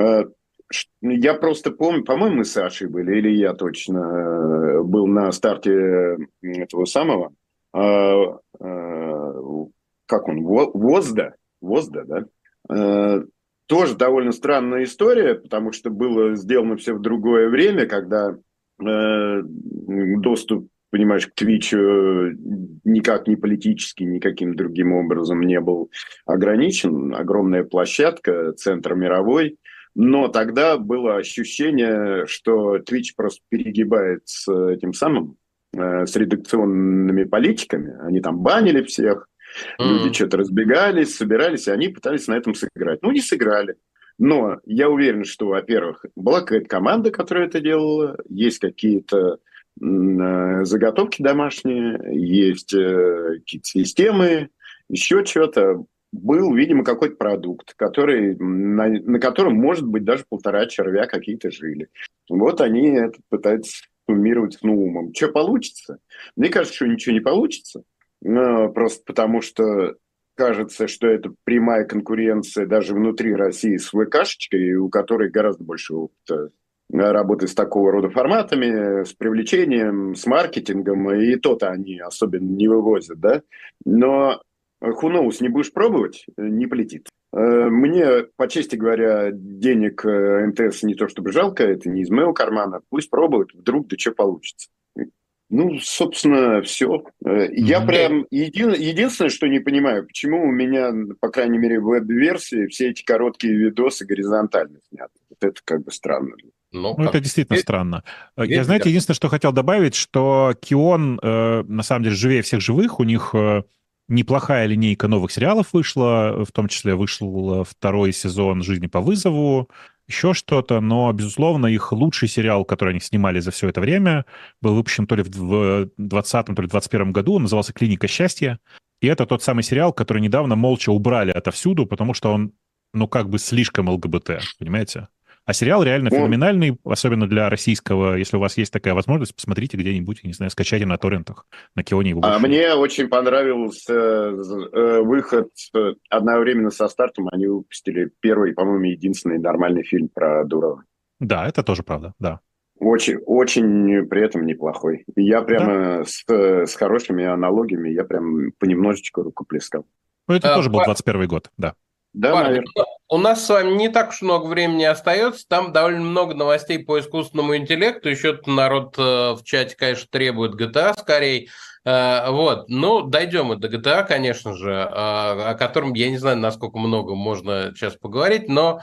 [SPEAKER 3] Я просто помню, по-моему, мы с Сашей были, или я точно был на старте этого самого, как он, ВОЗДа, да? Тоже довольно странная история, потому что было сделано все в другое время, когда доступ, понимаешь, к Твичу никак не политически, никаким другим образом не был ограничен. Огромная площадка, центр мировой. Но тогда было ощущение, что Twitch просто перегибает с этим самым, с редакционными политиками. Они там банили всех, люди что-то разбегались, собирались, и они пытались на этом сыграть. Не сыграли. Но я уверен, что, во-первых, была какая-то команда, которая это делала, есть какие-то заготовки домашние, есть какие-то системы, еще что-то. Был, видимо, какой-то продукт, который, на котором, может быть, даже 1,5 червя какие-то жили. Вот они это пытаются суммировать с умом. Что получится? Мне кажется, что ничего не получится. Просто потому что кажется, что это прямая конкуренция даже внутри России с ВКшечкой, у которой гораздо больше опыта работы с такого рода форматами, с привлечением, с маркетингом, и то-то они особенно не вывозят, да. Но who knows, не будешь пробовать, не полетит. Мне, по чести говоря, денег МТС не то чтобы жалко, это не из моего кармана, пусть пробуют, вдруг да что получится. Ну, собственно, все. Я прям единственное, что не понимаю, почему у меня, по крайней мере, в веб-версии все эти короткие видосы горизонтально сняты. Вот это как бы странно.
[SPEAKER 2] Ну, это действительно странно. Я, знаете, единственное, что хотел добавить, что Кион, на самом деле, живее всех живых. У них неплохая линейка новых сериалов вышла, в том числе вышел 2-й сезон «Жизни по вызову», еще что-то, но, безусловно, их лучший сериал, который они снимали за все это время, был выпущен то ли в 2020, то ли в 2021 году, он назывался «Клиника счастья», и это тот самый сериал, который недавно молча убрали отовсюду, потому что он, ну, как бы слишком ЛГБТ, понимаете? А сериал реально феноменальный, особенно для российского. Если у вас есть такая возможность, посмотрите где-нибудь, не знаю, скачайте на торрентах, на Кионе его.
[SPEAKER 3] А мне очень понравился выход одновременно со стартом. Они выпустили первый, по-моему, единственный нормальный фильм про Дурова.
[SPEAKER 2] Да, это тоже правда, да.
[SPEAKER 3] Очень, очень при этом неплохой. И я прямо с хорошими аналогиями, я прям понемножечку рукоплескал.
[SPEAKER 2] Ну, это тоже был 21 год, да.
[SPEAKER 3] Да,
[SPEAKER 1] Парни,
[SPEAKER 3] наверное.
[SPEAKER 1] у нас с вами не так уж много времени остается. Там довольно много новостей по искусственному интеллекту. Еще народ в чате, конечно, требует GTA скорее. Вот. Ну, дойдем и до GTA, конечно же, о котором я не знаю, насколько много можно сейчас поговорить, но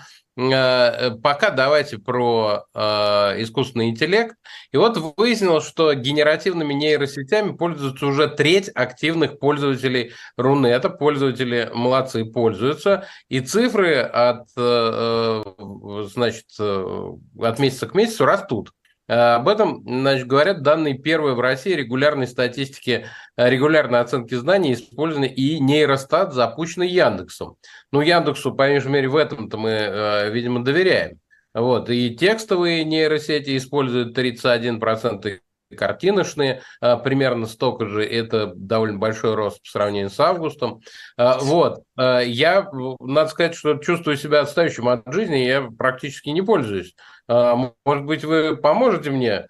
[SPEAKER 1] пока давайте про искусственный интеллект. И вот выяснилось, что генеративными нейросетями пользуются уже треть активных пользователей Рунета. Пользователи молодцы, пользуются. И цифры от месяца к месяцу растут. Об этом, значит, говорят данные первые в России регулярной статистики, регулярной оценки знаний, использованы и нейростат, запущенный Яндексом. Ну, Яндексу, по меньшей мере, в этом-то мы, видимо, доверяем. Вот. И текстовые нейросети используют 31%, и картиночные примерно столько же. Это довольно большой рост по сравнению с августом. Вот. Я, надо сказать, что чувствую себя отстающим от жизни, я практически не пользуюсь. Может быть, вы поможете мне,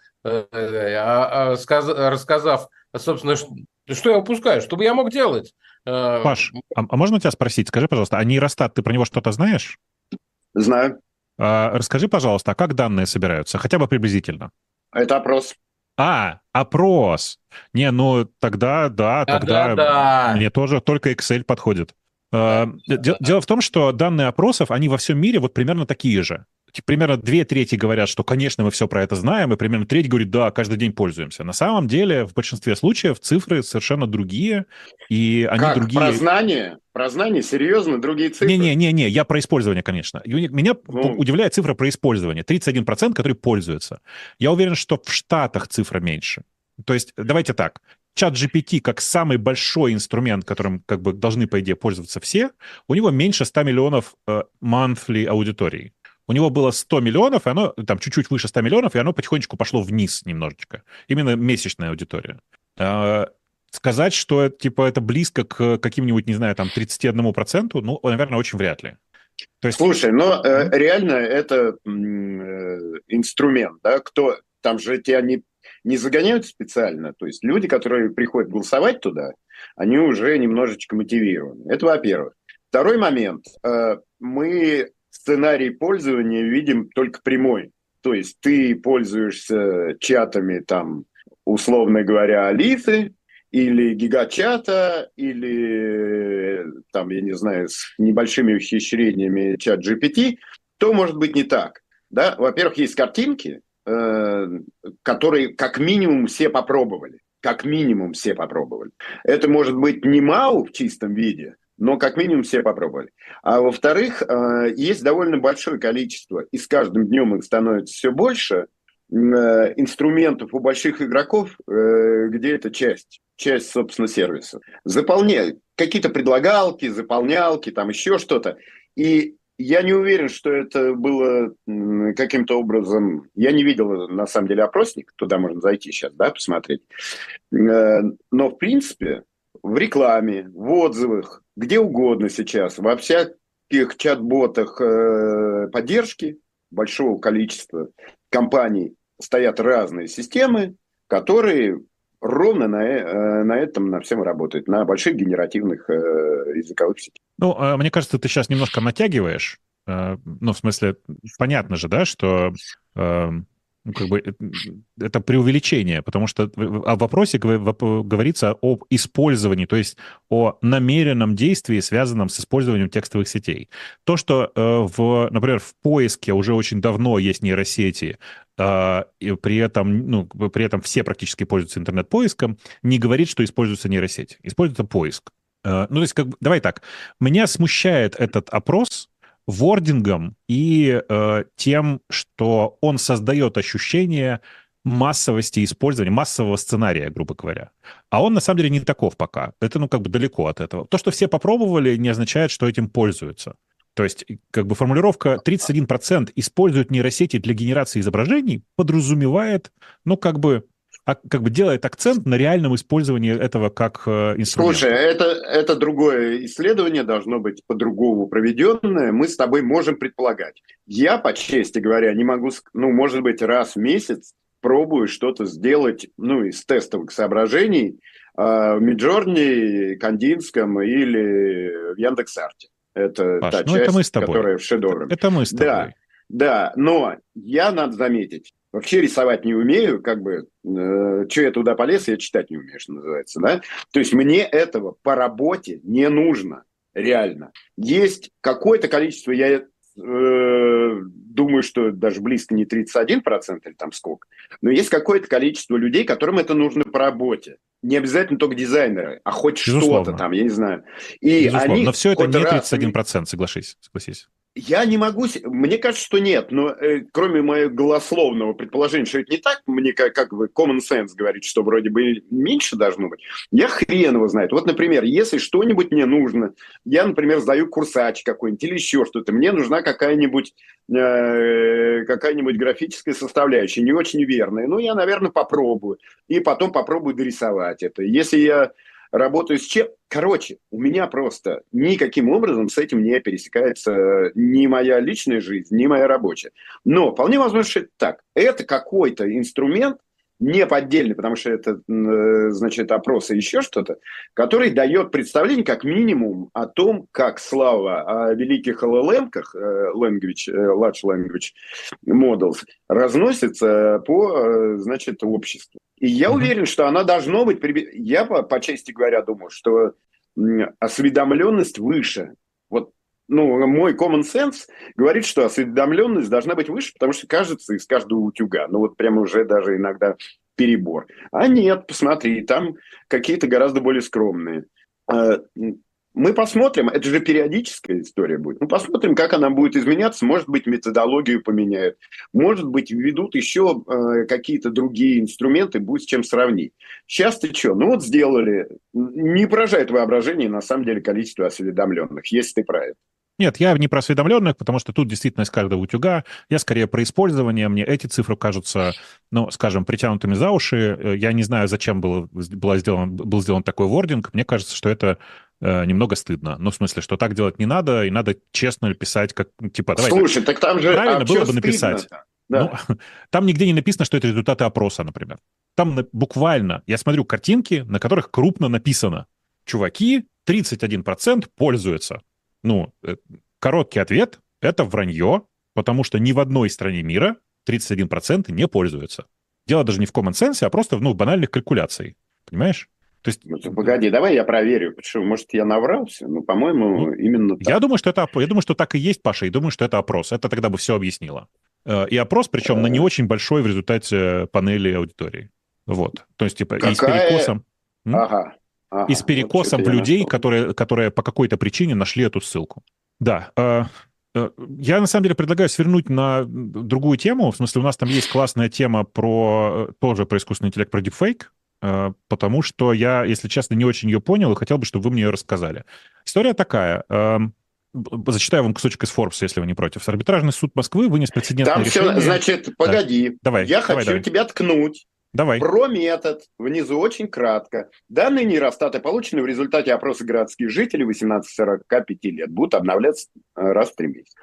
[SPEAKER 1] рассказав, собственно, что я упускаю, что бы я мог делать?
[SPEAKER 2] Паш, а можно тебя спросить? Скажи, пожалуйста, а нейростат, ты про него что-то знаешь?
[SPEAKER 3] Знаю.
[SPEAKER 2] Расскажи, пожалуйста, а как данные собираются? Хотя бы приблизительно.
[SPEAKER 3] Это опрос.
[SPEAKER 2] Опрос. Не, ну тогда, да, тогда мне тоже только Excel подходит. Дело в том, что данные опросов, они во всем мире вот примерно такие же. Примерно 2/3 говорят, что, конечно, мы все про это знаем, и примерно треть говорит, да, каждый день пользуемся. На самом деле, в большинстве случаев цифры совершенно другие, и они
[SPEAKER 3] как,
[SPEAKER 2] другие...
[SPEAKER 3] Про знание? Серьезно? Другие цифры?
[SPEAKER 2] Не, я про использование, конечно. Меня удивляет цифра про использование. 31%, которые пользуются. Я уверен, что в Штатах цифра меньше. То есть, давайте так. Чат GPT как самый большой инструмент, которым как бы должны, по идее, пользоваться все, у него меньше 100 миллионов monthly аудитории. У него было 100 миллионов, и оно там чуть-чуть выше 100 миллионов, и оно потихонечку пошло вниз немножечко. Именно месячная аудитория. Сказать, что типа это близко к каким-нибудь, не знаю, там 31%, ну, наверное, очень вряд ли.
[SPEAKER 3] То есть... Слушай, но реально это инструмент, да? Там же тебя не загоняют специально. То есть люди, которые приходят голосовать туда, они уже немножечко мотивированы. Это во-первых. Второй момент. Мы сценарий пользования видим только прямой. То есть ты пользуешься чатами, там, условно говоря, Алисы, или гигачата, или, там, я не знаю, с небольшими ухищрениями чат GPT, то может быть не так. Да? Во-первых, есть картинки, которые как минимум все попробовали. Как минимум все попробовали. Это может быть не МАУ в чистом виде, но как минимум все попробовали. А во-вторых, есть довольно большое количество, и с каждым днем их становится все больше, инструментов у больших игроков, где это часть, собственно, сервиса. Заполняют какие-то предлагалки, заполнялки, там еще что-то. И я не уверен, что это было каким-то образом... Я не видел, на самом деле, опросник, туда можно зайти сейчас, да, посмотреть. Но, в принципе, в рекламе, в отзывах, где угодно сейчас, во всяких чат-ботах поддержки большого количества компаний стоят разные системы, которые ровно на этом, на всем работают, на больших генеративных языковых сетях.
[SPEAKER 2] Ну, мне кажется, ты сейчас немножко натягиваешь. Ну, в смысле, понятно же, да, что как бы это преувеличение, потому что в вопросе говорится об использовании, то есть о намеренном действии, связанном с использованием текстовых сетей. То, что, например, в поиске уже очень давно есть нейросети, и при этом все практически пользуются интернет-поиском, не говорит, что используются нейросети. Используется поиск. Ну, то есть, давай так, меня смущает этот опрос вордингом и тем, что он создает ощущение массовости использования, массового сценария, грубо говоря. А он, на самом деле, не таков пока. Это, далеко от этого. То, что все попробовали, не означает, что этим пользуются. То есть, формулировка 31% используют нейросети для генерации изображений подразумевает, делает акцент на реальном использовании этого как инструмента.
[SPEAKER 3] Слушай, это другое исследование, должно быть по-другому проведенное. Мы с тобой можем предполагать. Я, по чести говоря, не могу, может быть, раз в месяц пробую что-то сделать, из тестовых соображений в Midjourney, Кандинском или в Яндекс.Арте. Это
[SPEAKER 2] Паш,
[SPEAKER 3] та часть,
[SPEAKER 2] это мы с тобой.
[SPEAKER 3] которая в Shadowrun.
[SPEAKER 2] Это мы с тобой.
[SPEAKER 3] Да, но я, надо заметить, вообще рисовать не умею, что я туда полез, я читать не умею, что называется, да? То есть мне этого по работе не нужно, реально. Есть какое-то количество, я думаю, что даже близко не 31% или там сколько, но есть какое-то количество людей, которым это нужно по работе. Не обязательно только дизайнеры, а хоть
[SPEAKER 2] Безусловно.
[SPEAKER 3] что-то там, я не знаю. И
[SPEAKER 2] безусловно,
[SPEAKER 3] они
[SPEAKER 2] но все это не
[SPEAKER 3] раз
[SPEAKER 2] 31%, согласись.
[SPEAKER 3] Я не могу... Мне кажется, что нет, но кроме моего голословного предположения, что это не так, мне как бы common sense говорит, что вроде бы меньше должно быть, я хрен его знает. Вот, например, если что-нибудь мне нужно, я, например, сдаю курсач какой-нибудь или еще что-то, мне нужна какая-нибудь графическая составляющая, не очень верная, я, наверное, попробую, и потом попробую дорисовать это. Если я работаю с чем... Короче, у меня просто никаким образом с этим не пересекается ни моя личная жизнь, ни моя рабочая. Но вполне возможно, что это так. Это какой-то инструмент, не поддельный, потому что это, значит, опрос и еще что-то, который дает представление как минимум о том, как слава о великих LLM-ках, Large Language Models, разносится по, значит, обществу. И я уверен, что она должна быть... Я, по чести говоря, думаю, что осведомленность выше. Вот, мой common sense говорит, что осведомленность должна быть выше, потому что кажется из каждого утюга. Прямо уже даже иногда перебор. А нет, посмотри, там какие-то гораздо более скромные. Мы посмотрим, это же периодическая история будет. Мы посмотрим, как она будет изменяться. Может быть, методологию поменяют. Может быть, введут еще какие-то другие инструменты, будет с чем сравнить. Сейчас-то что? Сделали. Не поражает воображение, на самом деле, количество осведомленных, если ты про это.
[SPEAKER 2] Нет, я не про осведомленных, потому что тут действительно из каждого утюга. Я скорее про использование. Мне эти цифры кажутся, скажем, притянутыми за уши. Я не знаю, зачем был сделан такой вординг. Мне кажется, что это немного стыдно. В смысле, что так делать не надо, и надо честно писать, как, давай.
[SPEAKER 3] Слушай, так там же...
[SPEAKER 2] Правильно было бы написать.
[SPEAKER 3] Да.
[SPEAKER 2] Там нигде не написано, что это результаты опроса, например. Там буквально, я смотрю картинки, на которых крупно написано: чуваки, 31% пользуются. Короткий ответ — это вранье, потому что ни в одной стране мира 31% не пользуются. Дело даже не в common sense, а просто в банальных калькуляций. Понимаешь? То есть...
[SPEAKER 3] Погоди, давай я проверю. Почему? Может, я наврался? По-моему, именно так.
[SPEAKER 2] Я думаю, что так и есть, Паша, и думаю, что это опрос. Это тогда бы все объяснило. И опрос, причем на не очень большой в результате панели аудитории. Вот. То есть, и с перекосом.
[SPEAKER 3] Ага.
[SPEAKER 2] и с перекосом в людей, которые по какой-то причине нашли эту ссылку. Да. Я, на самом деле, предлагаю свернуть на другую тему. В смысле, у нас там есть классная тема тоже про искусственный интеллект, про дипфейк, потому что я, если честно, не очень ее понял и хотел бы, чтобы вы мне ее рассказали. История такая. Зачитаю вам кусочек из Forbes, если вы не против. Арбитражный суд Москвы вынес прецедентное решение.
[SPEAKER 3] Там все, значит, погоди.
[SPEAKER 2] Давай,
[SPEAKER 3] я хочу тебя ткнуть.
[SPEAKER 2] Давай.
[SPEAKER 3] Про метод. Внизу очень кратко. Данные нейростаты, полученные в результате опроса городских жителей 18-45 лет, будут обновляться раз в 3 месяца.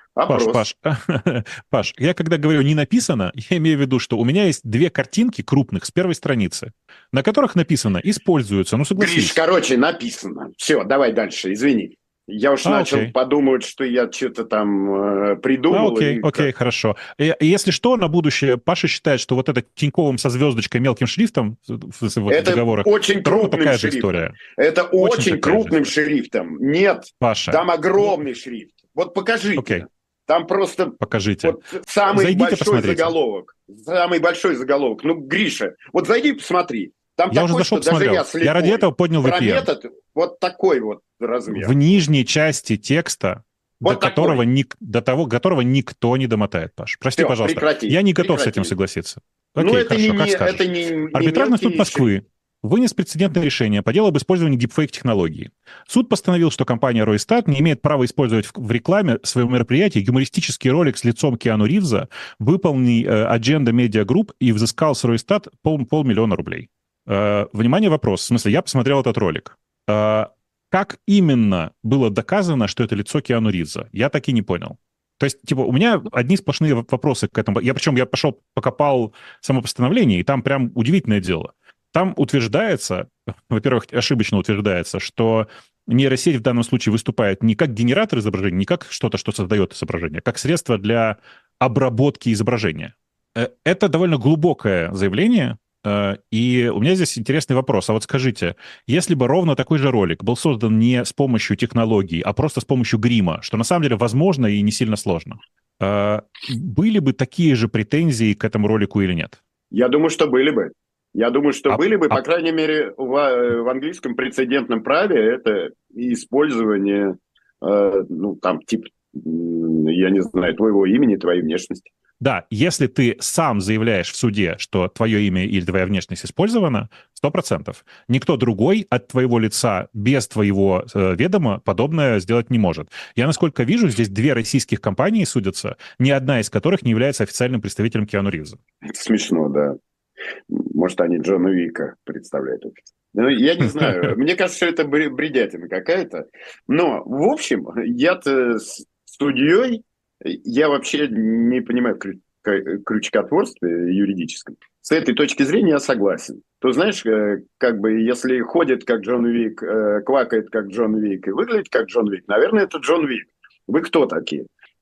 [SPEAKER 2] Паш, я когда говорю «не написано», я имею в виду, что у меня есть 2 картинки крупных с первой страницы, на которых написано «используются». Ну, согласись.
[SPEAKER 3] Гриш, написано. Все, давай дальше, извини. Я уж начал подумать, что я что-то там придумал.
[SPEAKER 2] Окей, хорошо. Если что, на будущее Паша считает, что вот это Тиньковым со звездочкой мелким шрифтом в договорах,
[SPEAKER 3] очень крупным
[SPEAKER 2] такая
[SPEAKER 3] шрифтом.
[SPEAKER 2] же история.
[SPEAKER 3] Это очень крупным шрифтом. Нет,
[SPEAKER 2] Паша.
[SPEAKER 3] Там огромный шрифт. Вот покажите. Там просто
[SPEAKER 2] покажите.
[SPEAKER 3] Вот самый
[SPEAKER 2] Зайдите,
[SPEAKER 3] большой
[SPEAKER 2] посмотрите.
[SPEAKER 3] заголовок. Самый большой заголовок. Ну, Гриша, вот зайди и посмотри. Там
[SPEAKER 2] я уже зашел, посмотрел. Я ради этого поднял VPN.
[SPEAKER 3] Про метод вот такой вот размер.
[SPEAKER 2] В нижней части текста, вот до которого никто не домотает, Паш. Прости, пожалуйста. Я не готов с этим согласиться. Окей, хорошо, как скажешь. Арбитражный суд Москвы вынес прецедентное решение по делу об использовании дипфейк-технологии. Суд постановил, что компания Ройстат не имеет права использовать в рекламе своего мероприятия юмористический ролик с лицом Киану Ривза, выполненный Agenda Media Group, и взыскал с Ройстат $500 000 рублей. Внимание, вопрос. В смысле, я посмотрел этот ролик. Как именно было доказано, что это лицо Киану Ривза? Я так и не понял. То есть, типа, у меня одни сплошные вопросы к этому. Я пошел, покопал само постановление, и там прям удивительное дело. Там утверждается, во-первых, ошибочно утверждается, что нейросеть в данном случае выступает не как генератор изображения, не как что-то, что создает изображение, а как средство для обработки изображения. Это довольно глубокое заявление, и у меня здесь интересный вопрос. А вот скажите, если бы ровно такой же ролик был создан не с помощью технологий, а просто с помощью грима, что на самом деле возможно и не сильно сложно, были бы такие же претензии к этому ролику или нет?
[SPEAKER 3] Я думаю, что были бы. По крайней мере, в английском прецедентном праве это использование, я не знаю, твоего имени, твоей внешности.
[SPEAKER 2] Да, если ты сам заявляешь в суде, что твое имя или твоя внешность использована, 100%. Никто другой от твоего лица без твоего ведома подобное сделать не может. Я, насколько вижу, здесь 2 российских компании судятся, ни одна из которых не является официальным представителем Киану Ривза.
[SPEAKER 3] Это смешно, да. Может, они Джона Уика представляют. Ну, я не знаю. Мне кажется, что это бредятина какая-то. Но, в общем, я-то с судьей, я вообще не понимаю крючкотворства юридическом. С этой точки зрения я согласен. То знаешь, как бы, если ходит как Джон Уик, квакает как Джон Уик и выглядит как Джон Уик, наверное, это Джон Уик. Вы кто такие?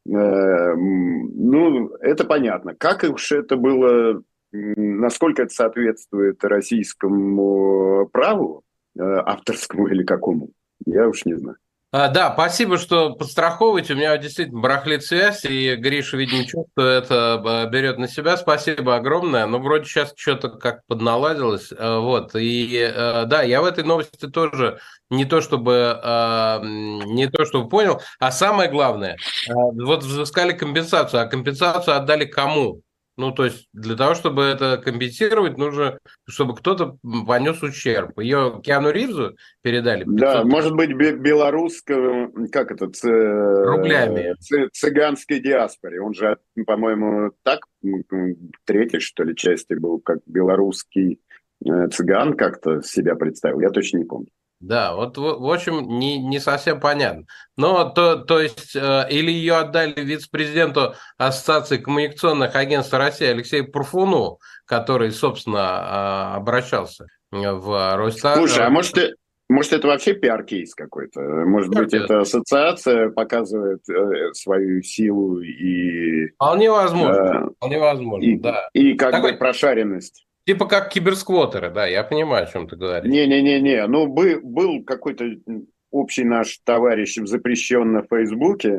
[SPEAKER 3] Это понятно. Как уж это было, насколько это соответствует российскому праву, авторскому или какому, я уж не знаю.
[SPEAKER 1] Да, спасибо, что подстраховываете. У меня действительно барахлит связь, и Гриша, видимо, чувствует, это берет на себя. Спасибо огромное. Но вроде сейчас что-то как подналадилось. Вот. И да, я в этой новости тоже не то чтобы понял. А самое главное, вот взыскали компенсацию. А компенсацию отдали кому? Ну, то есть для того, чтобы это компенсировать, нужно, чтобы кто-то понес ущерб. Ее Киану Ривзу передали? 500
[SPEAKER 3] да, может быть, белорусского,
[SPEAKER 1] рублями.
[SPEAKER 3] Цыганской диаспоре. Он же, по-моему, так, третьей, что ли, части был, как белорусский цыган как-то себя представил. Я точно не помню.
[SPEAKER 1] Да, вот в общем, не совсем понятно. Но то есть, или ее отдали вице-президенту Ассоциации коммуникационных агентств России Алексею Парфуну, который, собственно, обращался в Ростат.
[SPEAKER 3] Слушай, а может, это вообще пиар-кейс какой-то? Может быть, эта ассоциация показывает свою силу и...
[SPEAKER 1] Вполне возможно, да.
[SPEAKER 3] И как бы прошаренность.
[SPEAKER 1] Типа как киберсквотеры, да, я понимаю, о чем ты говоришь.
[SPEAKER 3] Не-не-не, был какой-то общий наш товарищ запрещен на Фейсбуке,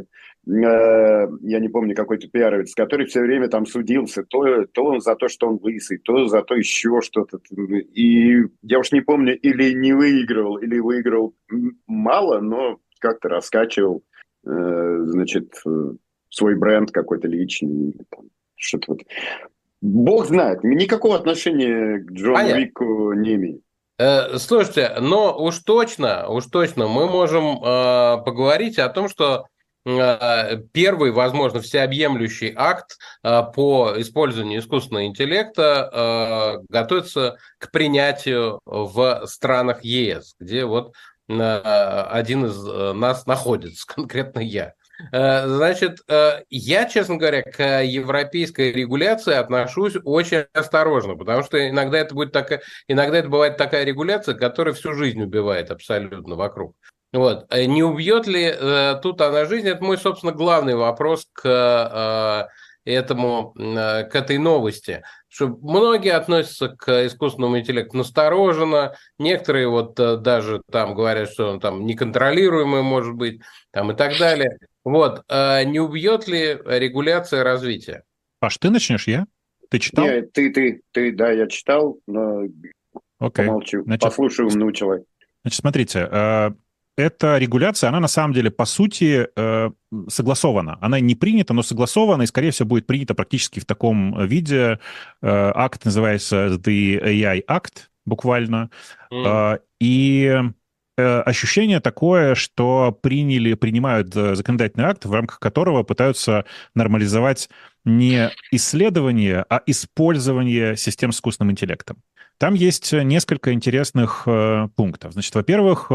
[SPEAKER 3] я не помню, какой-то пиаровец, который все время там судился, то он за то, что он лысый, то за то еще что-то. И я уж не помню, или не выигрывал, или выиграл мало, но как-то раскачивал, значит, свой бренд какой-то личный, или там что-то вот. Бог знает, никакого отношения к Джону
[SPEAKER 1] Понятно.
[SPEAKER 3] Уику не имеет.
[SPEAKER 1] Слушайте, но уж точно мы можем поговорить о том, что первый, возможно, всеобъемлющий акт по использованию искусственного интеллекта готовится к принятию в странах ЕС, где вот один из нас находится, конкретно я. Значит, я, честно говоря, к европейской регуляции отношусь очень осторожно, потому что иногда это бывает такая регуляция, которая всю жизнь убивает абсолютно вокруг. Вот. Не убьет ли тут она жизнь? Это мой, собственно, главный вопрос к этой новости. Что многие относятся к искусственному интеллекту настороженно, некоторые вот даже там говорят, что он там неконтролируемый может быть, там и так далее. Вот. Не убьет ли регуляция развития?
[SPEAKER 2] Паш, ты начнешь, я? Ты читал?
[SPEAKER 3] Не, ты, да, я читал, но помолчу.
[SPEAKER 2] Значит,
[SPEAKER 3] Послушаю умного человека.
[SPEAKER 2] Значит, смотрите, эта регуляция, она на самом деле, по сути, согласована. Она не принята, но согласована, и, скорее всего, будет принята практически в таком виде. Акт называется The AI Act, буквально. И ощущение такое, что принимают законодательный акт, в рамках которого пытаются нормализовать не исследование, а использование систем с искусственным интеллектом. Там есть несколько интересных пунктов. Значит, во-первых,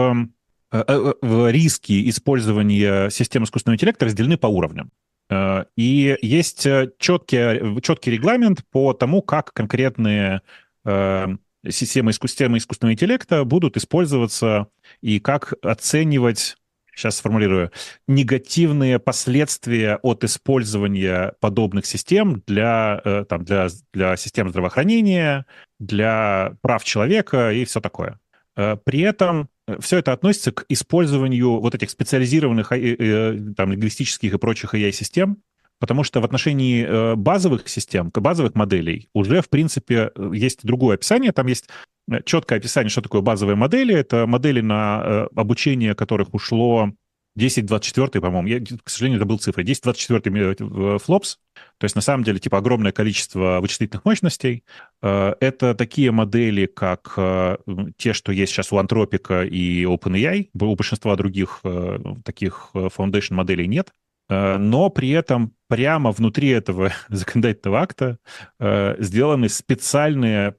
[SPEAKER 2] риски использования систем искусственного интеллекта разделены по уровням. И есть четкий регламент по тому, как конкретные системы искусственного интеллекта будут использоваться и как оценивать, сейчас сформулирую, негативные последствия от использования подобных систем для систем здравоохранения, для прав человека и все такое. При этом все это относится к использованию вот этих специализированных там, лингвистических и прочих AI-систем, потому что в отношении базовых систем, базовых моделей уже, в принципе, есть другое описание. Там есть четкое описание, что такое базовые модели. Это модели, на обучение которых ушло 10-24, по-моему, я, к сожалению, забыл цифры, 10-24 флопс, то есть на самом деле типа огромное количество вычислительных мощностей. Это такие модели, как те, что есть сейчас у Anthropic и OpenAI, у большинства других таких foundation моделей нет, но при этом прямо внутри этого законодательного акта сделаны специальные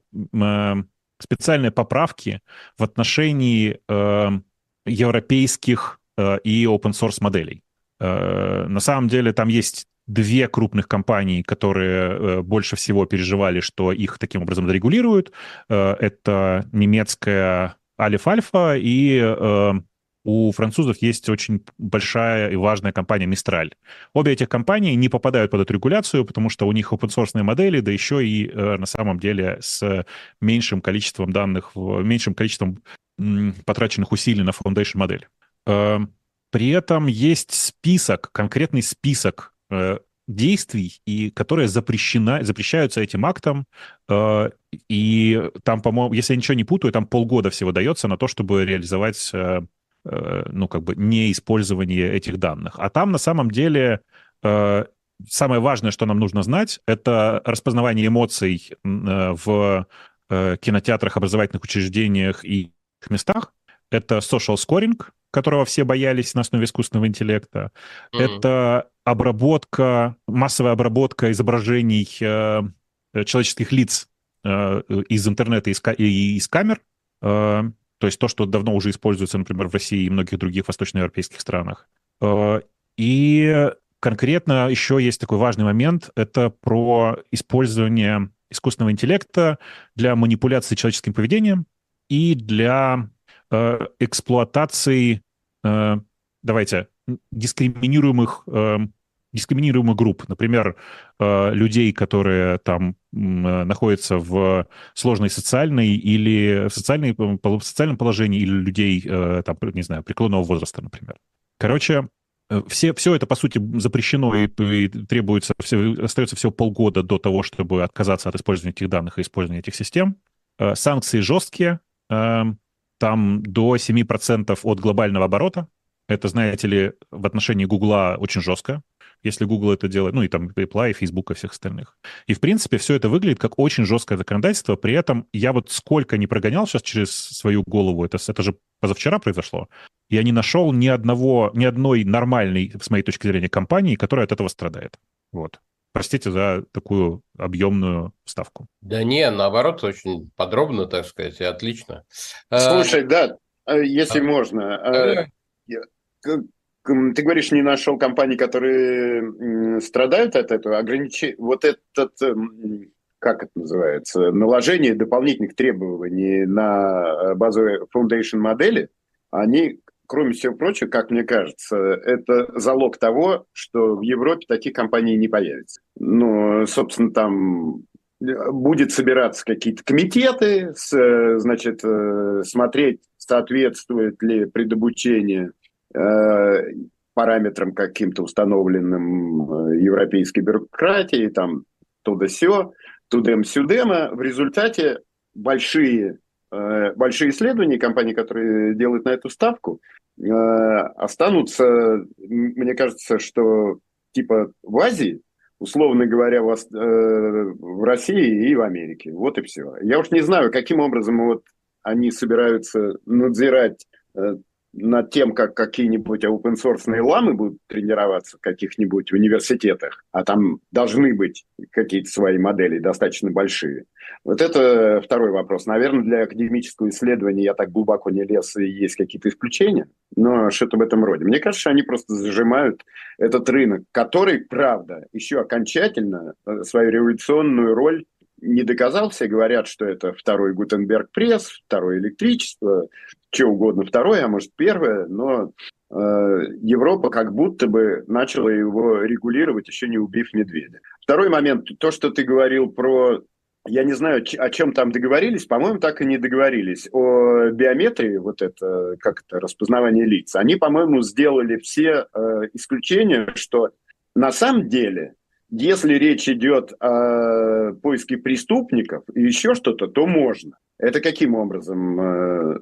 [SPEAKER 2] поправки в отношении европейских и open-source моделей. На самом деле там есть две крупных компании, которые больше всего переживали, что их таким образом зарегулируют. Это немецкая Aleph Alpha и у французов есть очень большая и важная компания Mistral. Обе этих компании не попадают под эту регуляцию, потому что у них open-source модели, да еще и на самом деле с меньшим количеством данных, меньшим количеством потраченных усилий на foundation модель. При этом есть конкретный список действий, которые запрещаются этим актом, и там, по-моему, если я ничего не путаю, там полгода всего дается на то, чтобы реализовать, неиспользование этих данных. А там, на самом деле, самое важное, что нам нужно знать, это распознавание эмоций в кинотеатрах, образовательных учреждениях и местах. Это social scoring, которого все боялись на основе искусственного интеллекта. Это массовая обработка изображений человеческих лиц из интернета и из камер. То есть то, что давно уже используется, например, в России и многих других восточноевропейских странах. И конкретно еще есть такой важный момент. Это про использование искусственного интеллекта для манипуляции человеческим поведением и для эксплуатации, дискриминируемых групп. Например, людей, которые там находятся в сложной социальной или в социальном положении, или людей, там, не знаю, преклонного возраста, например. Короче, Все это, по сути, запрещено и требуется, остается всего полгода до того, чтобы отказаться от использования этих данных и использования этих систем. Санкции жесткие, там до 7% от глобального оборота. Это, знаете ли, в отношении Гугла очень жестко, если Google это делает, ну и там Apple, и Facebook, и всех остальных. И, в принципе, все это выглядит как очень жесткое законодательство. При этом я вот сколько не прогонял сейчас через свою голову, это же позавчера произошло, я не нашел ни одной нормальной, с моей точки зрения, компании, которая от этого страдает. Вот. Простите за такую объемную вставку.
[SPEAKER 1] Да не, наоборот, очень подробно, так сказать, и отлично.
[SPEAKER 3] Слушай, да, если можно, ты говоришь, не нашел компаний, которые страдают от этого ограничения. Вот этот, как это называется, наложение дополнительных требований на базовые foundation модели, они, кроме всего прочего, как мне кажется, это залог того, что в Европе таких компаний не появится. Ну, собственно, там будет собираться какие-то комитеты, значит, смотреть, соответствует ли предобучение параметрам каким-то установленным европейской бюрократией, там, туда-сё, тудем-сюдема. В результате большие исследования, компании, которые делают на эту ставку, останутся, мне кажется, что типа в Азии, условно говоря, в России и в Америке. Вот и все. Я уж не знаю, каким образом вот они собираются надзирать над тем, как какие-нибудь open-source ламы будут тренироваться в каких-нибудь университетах, а там должны быть какие-то свои модели достаточно большие. Вот это второй вопрос. Наверное, для академического исследования я так глубоко не лез, и есть какие-то исключения, но что-то в этом роде. Мне кажется, они просто зажимают этот рынок, который, правда, еще окончательно свою революционную роль не доказал. Все говорят, что это второй Гутенберг пресс, второе электричество, что угодно второе, а может первое, но Европа как будто бы начала его регулировать, еще не убив медведя. Второй момент, то, что ты говорил про, я не знаю, о чем там договорились, по-моему, так и не договорились, о биометрии, вот это, как это, распознавание лиц. Они, по-моему, сделали все исключения, что на самом деле, если речь идет о поиске преступников и еще что-то, то можно. Это каким образом?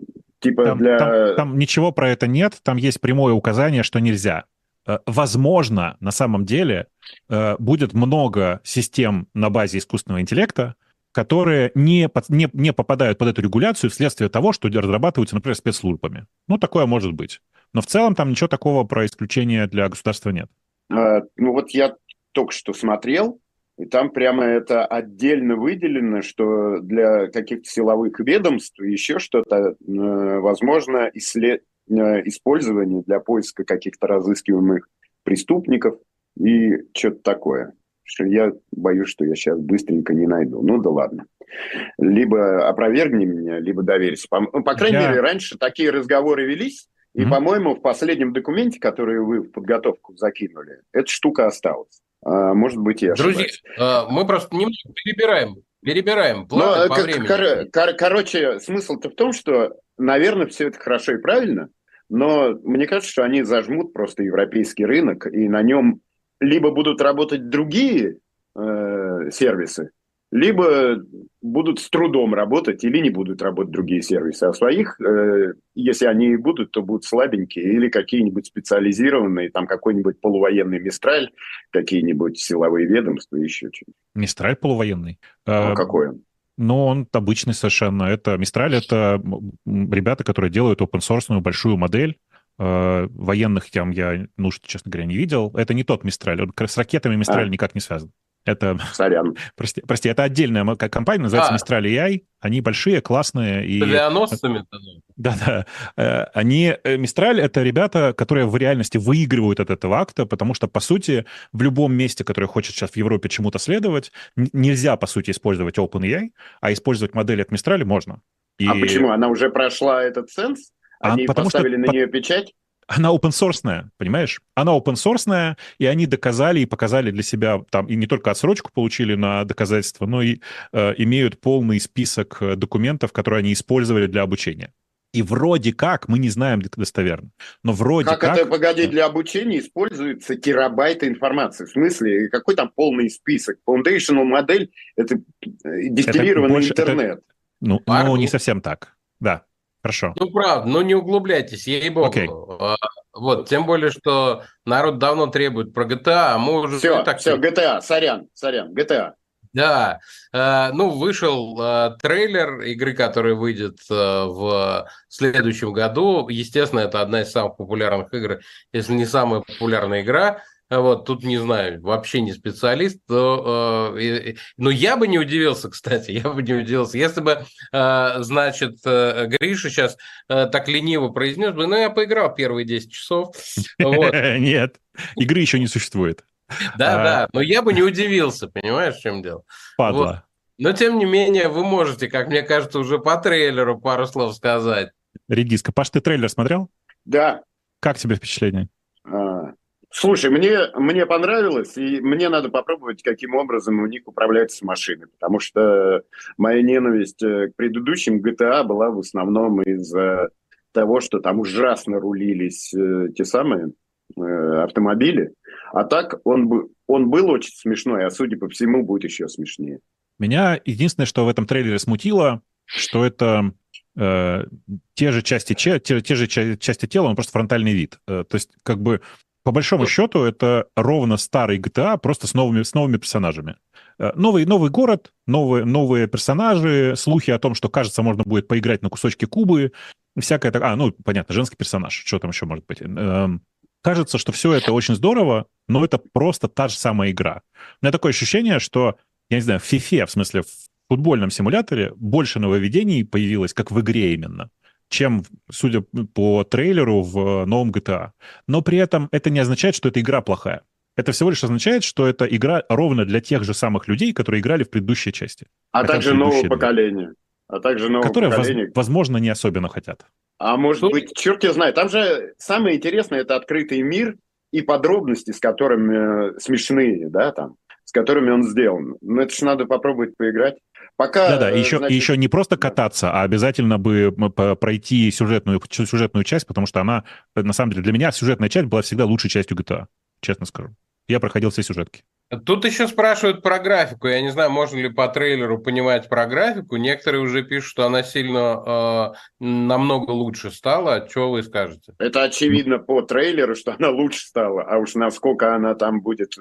[SPEAKER 2] Там ничего про это нет, там есть прямое указание, что нельзя. Возможно, на самом деле, будет много систем на базе искусственного интеллекта, которые не попадают под эту регуляцию вследствие того, что разрабатываются, например, спецслужбами. Ну, такое может быть. Но в целом там ничего такого про исключение для государства нет.
[SPEAKER 3] Ну, вот я только что смотрел, и там прямо это отдельно выделено, что для каких-то силовых ведомств еще что-то возможно использование для поиска каких-то разыскиваемых преступников и что-то такое. Что я боюсь, что я сейчас быстренько не найду. Ну да ладно. Либо опровергни меня, либо доверься. По крайней мере, раньше такие разговоры велись, и, по-моему, в последнем документе, который вы в подготовку закинули, эта штука осталась. Может быть, я ошибаюсь.
[SPEAKER 1] Друзья, мы просто немного перебираем планы по времени.
[SPEAKER 3] Короче, смысл-то в том, что, наверное, все это хорошо и правильно, но мне кажется, что они зажмут просто европейский рынок, и на нем либо будут работать другие сервисы, либо будут с трудом работать, или не будут работать другие сервисы. А своих, если они и будут, то будут слабенькие, или какие-нибудь специализированные, там какой-нибудь полувоенный Мистраль, какие-нибудь силовые ведомства, еще что-нибудь.
[SPEAKER 2] Мистраль полувоенный?
[SPEAKER 3] А какой он?
[SPEAKER 2] Ну, он обычный совершенно. Мистраль — это ребята, которые делают open-source большую модель. Военных там я, честно говоря, не видел. Это не тот Мистраль. Он с ракетами Мистраль никак не связан. Это,
[SPEAKER 3] сорян.
[SPEAKER 2] Прости, это отдельная компания, называется Mistral AI. Они большие, классные.
[SPEAKER 1] С авианосцами?
[SPEAKER 2] Да. Mistral — это ребята, которые в реальности выигрывают от этого акта, потому что, по сути, в любом месте, которое хочет сейчас в Европе чему-то следовать, нельзя, по сути, использовать OpenAI, а использовать модель от Mistral можно.
[SPEAKER 3] А почему? Она уже прошла этот ценз? Они поставили на нее печать?
[SPEAKER 2] Она open-source, понимаешь? Она open-source, и они доказали и показали для себя, там, и не только отсрочку получили на доказательства, но и имеют полный список документов, которые они использовали для обучения. И вроде как, мы не знаем достоверно, но вроде
[SPEAKER 3] Как
[SPEAKER 2] как...
[SPEAKER 3] это, погоди, для обучения используются терабайты информации? В смысле, какой там полный список? Foundational модель – это
[SPEAKER 2] Это
[SPEAKER 3] дистиллированный
[SPEAKER 2] больше...
[SPEAKER 3] интернет.
[SPEAKER 2] Ну, не совсем так. Да, хорошо.
[SPEAKER 1] Ну, правда, ну не углубляйтесь,
[SPEAKER 2] Окей.
[SPEAKER 1] ей-богу. Вот, тем более, что народ давно требует про GTA, а мы уже
[SPEAKER 3] Все,
[SPEAKER 1] так...
[SPEAKER 3] GTA, сорян, GTA.
[SPEAKER 1] Да, ну, вышел трейлер игры, которая выйдет в следующем году. Естественно, это одна из самых популярных игр, если не самая популярная игра. Вот, тут не знаю, вообще не специалист, но я бы не удивился, кстати, если бы, значит, Гриша сейчас так лениво произнес бы, ну, я поиграл первые 10 часов, вот.
[SPEAKER 2] Нет, игры еще не существует.
[SPEAKER 1] Да, но я бы не удивился, понимаешь, в чем дело? Вот.
[SPEAKER 2] Падла.
[SPEAKER 1] Но, тем не менее, вы можете, как мне кажется, уже по трейлеру пару слов сказать.
[SPEAKER 2] Редиска. Паш, ты трейлер смотрел?
[SPEAKER 3] Да.
[SPEAKER 2] Как тебе впечатление?
[SPEAKER 3] Слушай, мне понравилось, и мне надо попробовать, каким образом у них управляются машины, потому что моя ненависть к предыдущим GTA была в основном из-за того, что там ужасно рулились те самые автомобили, а так он был очень смешной, а судя по всему, будет еще смешнее.
[SPEAKER 2] Меня единственное, что в этом трейлере смутило, что это те же части тела, но просто фронтальный вид. То есть, как бы, по большому счету, это ровно старый GTA, просто с новыми персонажами. Новый город, новые персонажи, слухи о том, что, кажется, можно будет поиграть на кусочки Кубы, всякое такое. Ну, понятно, женский персонаж, что там еще может быть. Кажется, что все это очень здорово, но это просто та же самая игра. У меня такое ощущение, что, я не знаю, в FIFA, в смысле в футбольном симуляторе, больше нововведений появилось, как в игре именно, чем, судя по трейлеру, в новом GTA. Но при этом это не означает, что эта игра плохая. Это всего лишь означает, что это игра ровно для тех же самых людей, которые играли в предыдущей части.
[SPEAKER 3] А также нового поколения. Которые,
[SPEAKER 2] возможно, не особенно хотят.
[SPEAKER 3] А может быть, черт его знает. Там же самое интересное – это открытый мир и подробности, с которыми смешные, да, там, с которыми он сделан. Но это же надо попробовать поиграть. Пока,
[SPEAKER 2] да, еще не просто кататься, а обязательно бы пройти сюжетную часть, потому что она, на самом деле, для меня сюжетная часть была всегда лучшей частью GTA, честно скажу. Я проходил все сюжетки.
[SPEAKER 1] Тут еще спрашивают про графику. Я не знаю, можно ли по трейлеру понимать про графику. Некоторые уже пишут, что она сильно намного лучше стала. Что вы скажете?
[SPEAKER 3] Это очевидно по трейлеру, что она лучше стала. А уж насколько она там будет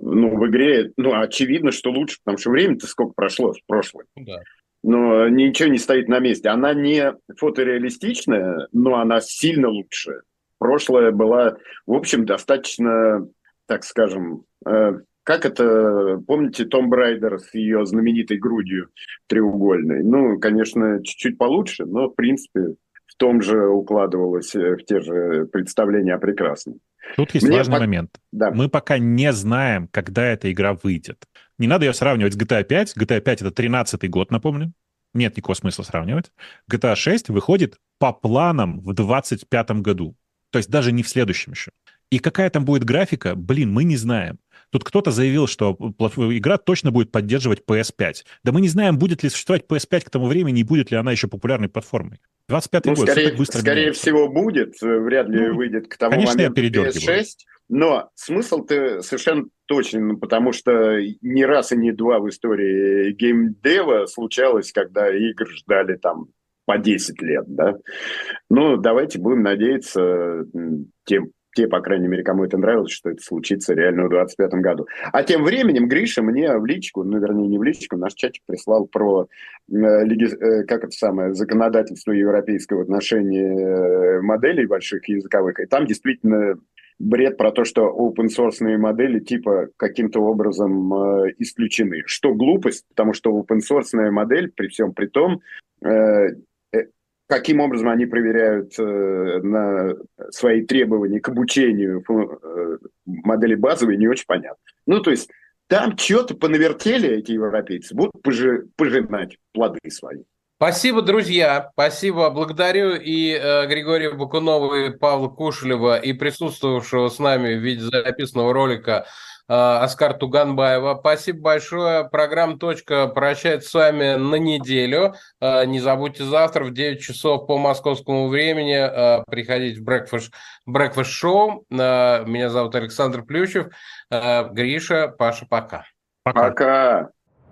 [SPEAKER 3] в игре, очевидно, что лучше, потому что время-то сколько прошло с прошлого.
[SPEAKER 1] Да.
[SPEAKER 3] Но ничего не стоит на месте. Она не фотореалистичная, но она сильно лучше. Прошлое была, в общем, достаточно, так скажем... Как это, помните, Tomb Raider с ее знаменитой грудью треугольной? Ну, конечно, чуть-чуть получше, но, в принципе, в том же укладывалось в те же представления о прекрасном.
[SPEAKER 2] Тут есть важный момент. Да. Мы пока не знаем, когда эта игра выйдет. Не надо ее сравнивать с GTA 5. GTA 5 — это 13-й год, напомню. Нет никакого смысла сравнивать. GTA 6 выходит по планам в 25-м году. То есть даже не в следующем еще. И какая там будет графика, мы не знаем. Тут кто-то заявил, что игра точно будет поддерживать PS5. Да мы не знаем, будет ли существовать PS5 к тому времени, и будет ли она еще популярной платформой. 25-й год.
[SPEAKER 3] Скорее всего, будет. Вряд ли выйдет к тому моменту PS6. Но смысл-то совершенно точен, потому что ни раз и ни два в истории геймдева случалось, когда игр ждали там по 10 лет. Да? Ну, давайте будем надеяться, те, по крайней мере, кому это нравилось, что это случится реально в 2025 году. А тем временем Гриша мне в личку, вернее, не в личку, наш чатик прислал про законодательство европейского в отношении моделей больших языковых. И там действительно бред про то, что open-source модели типа каким-то образом исключены. Что глупость, потому что open-source модель, при всем при том, каким образом они проверяют на свои требования к обучению модели базовой, не очень понятно. Ну, то есть там что-то понавертели эти европейцы, будут пожинать плоды свои.
[SPEAKER 1] Спасибо, друзья. Спасибо. Благодарю и Григория Бакунова, и Павла Кушелева, и присутствовавшего с нами в виде записанного ролика Оскар Туганбаева. Спасибо большое. Программа «Точка» прощается с вами на неделю. Не забудьте завтра в 9 часов по московскому времени приходить в Breakfast Show. Меня зовут Александр Плющев. Гриша, Паша, пока.
[SPEAKER 2] Пока.
[SPEAKER 3] Пока.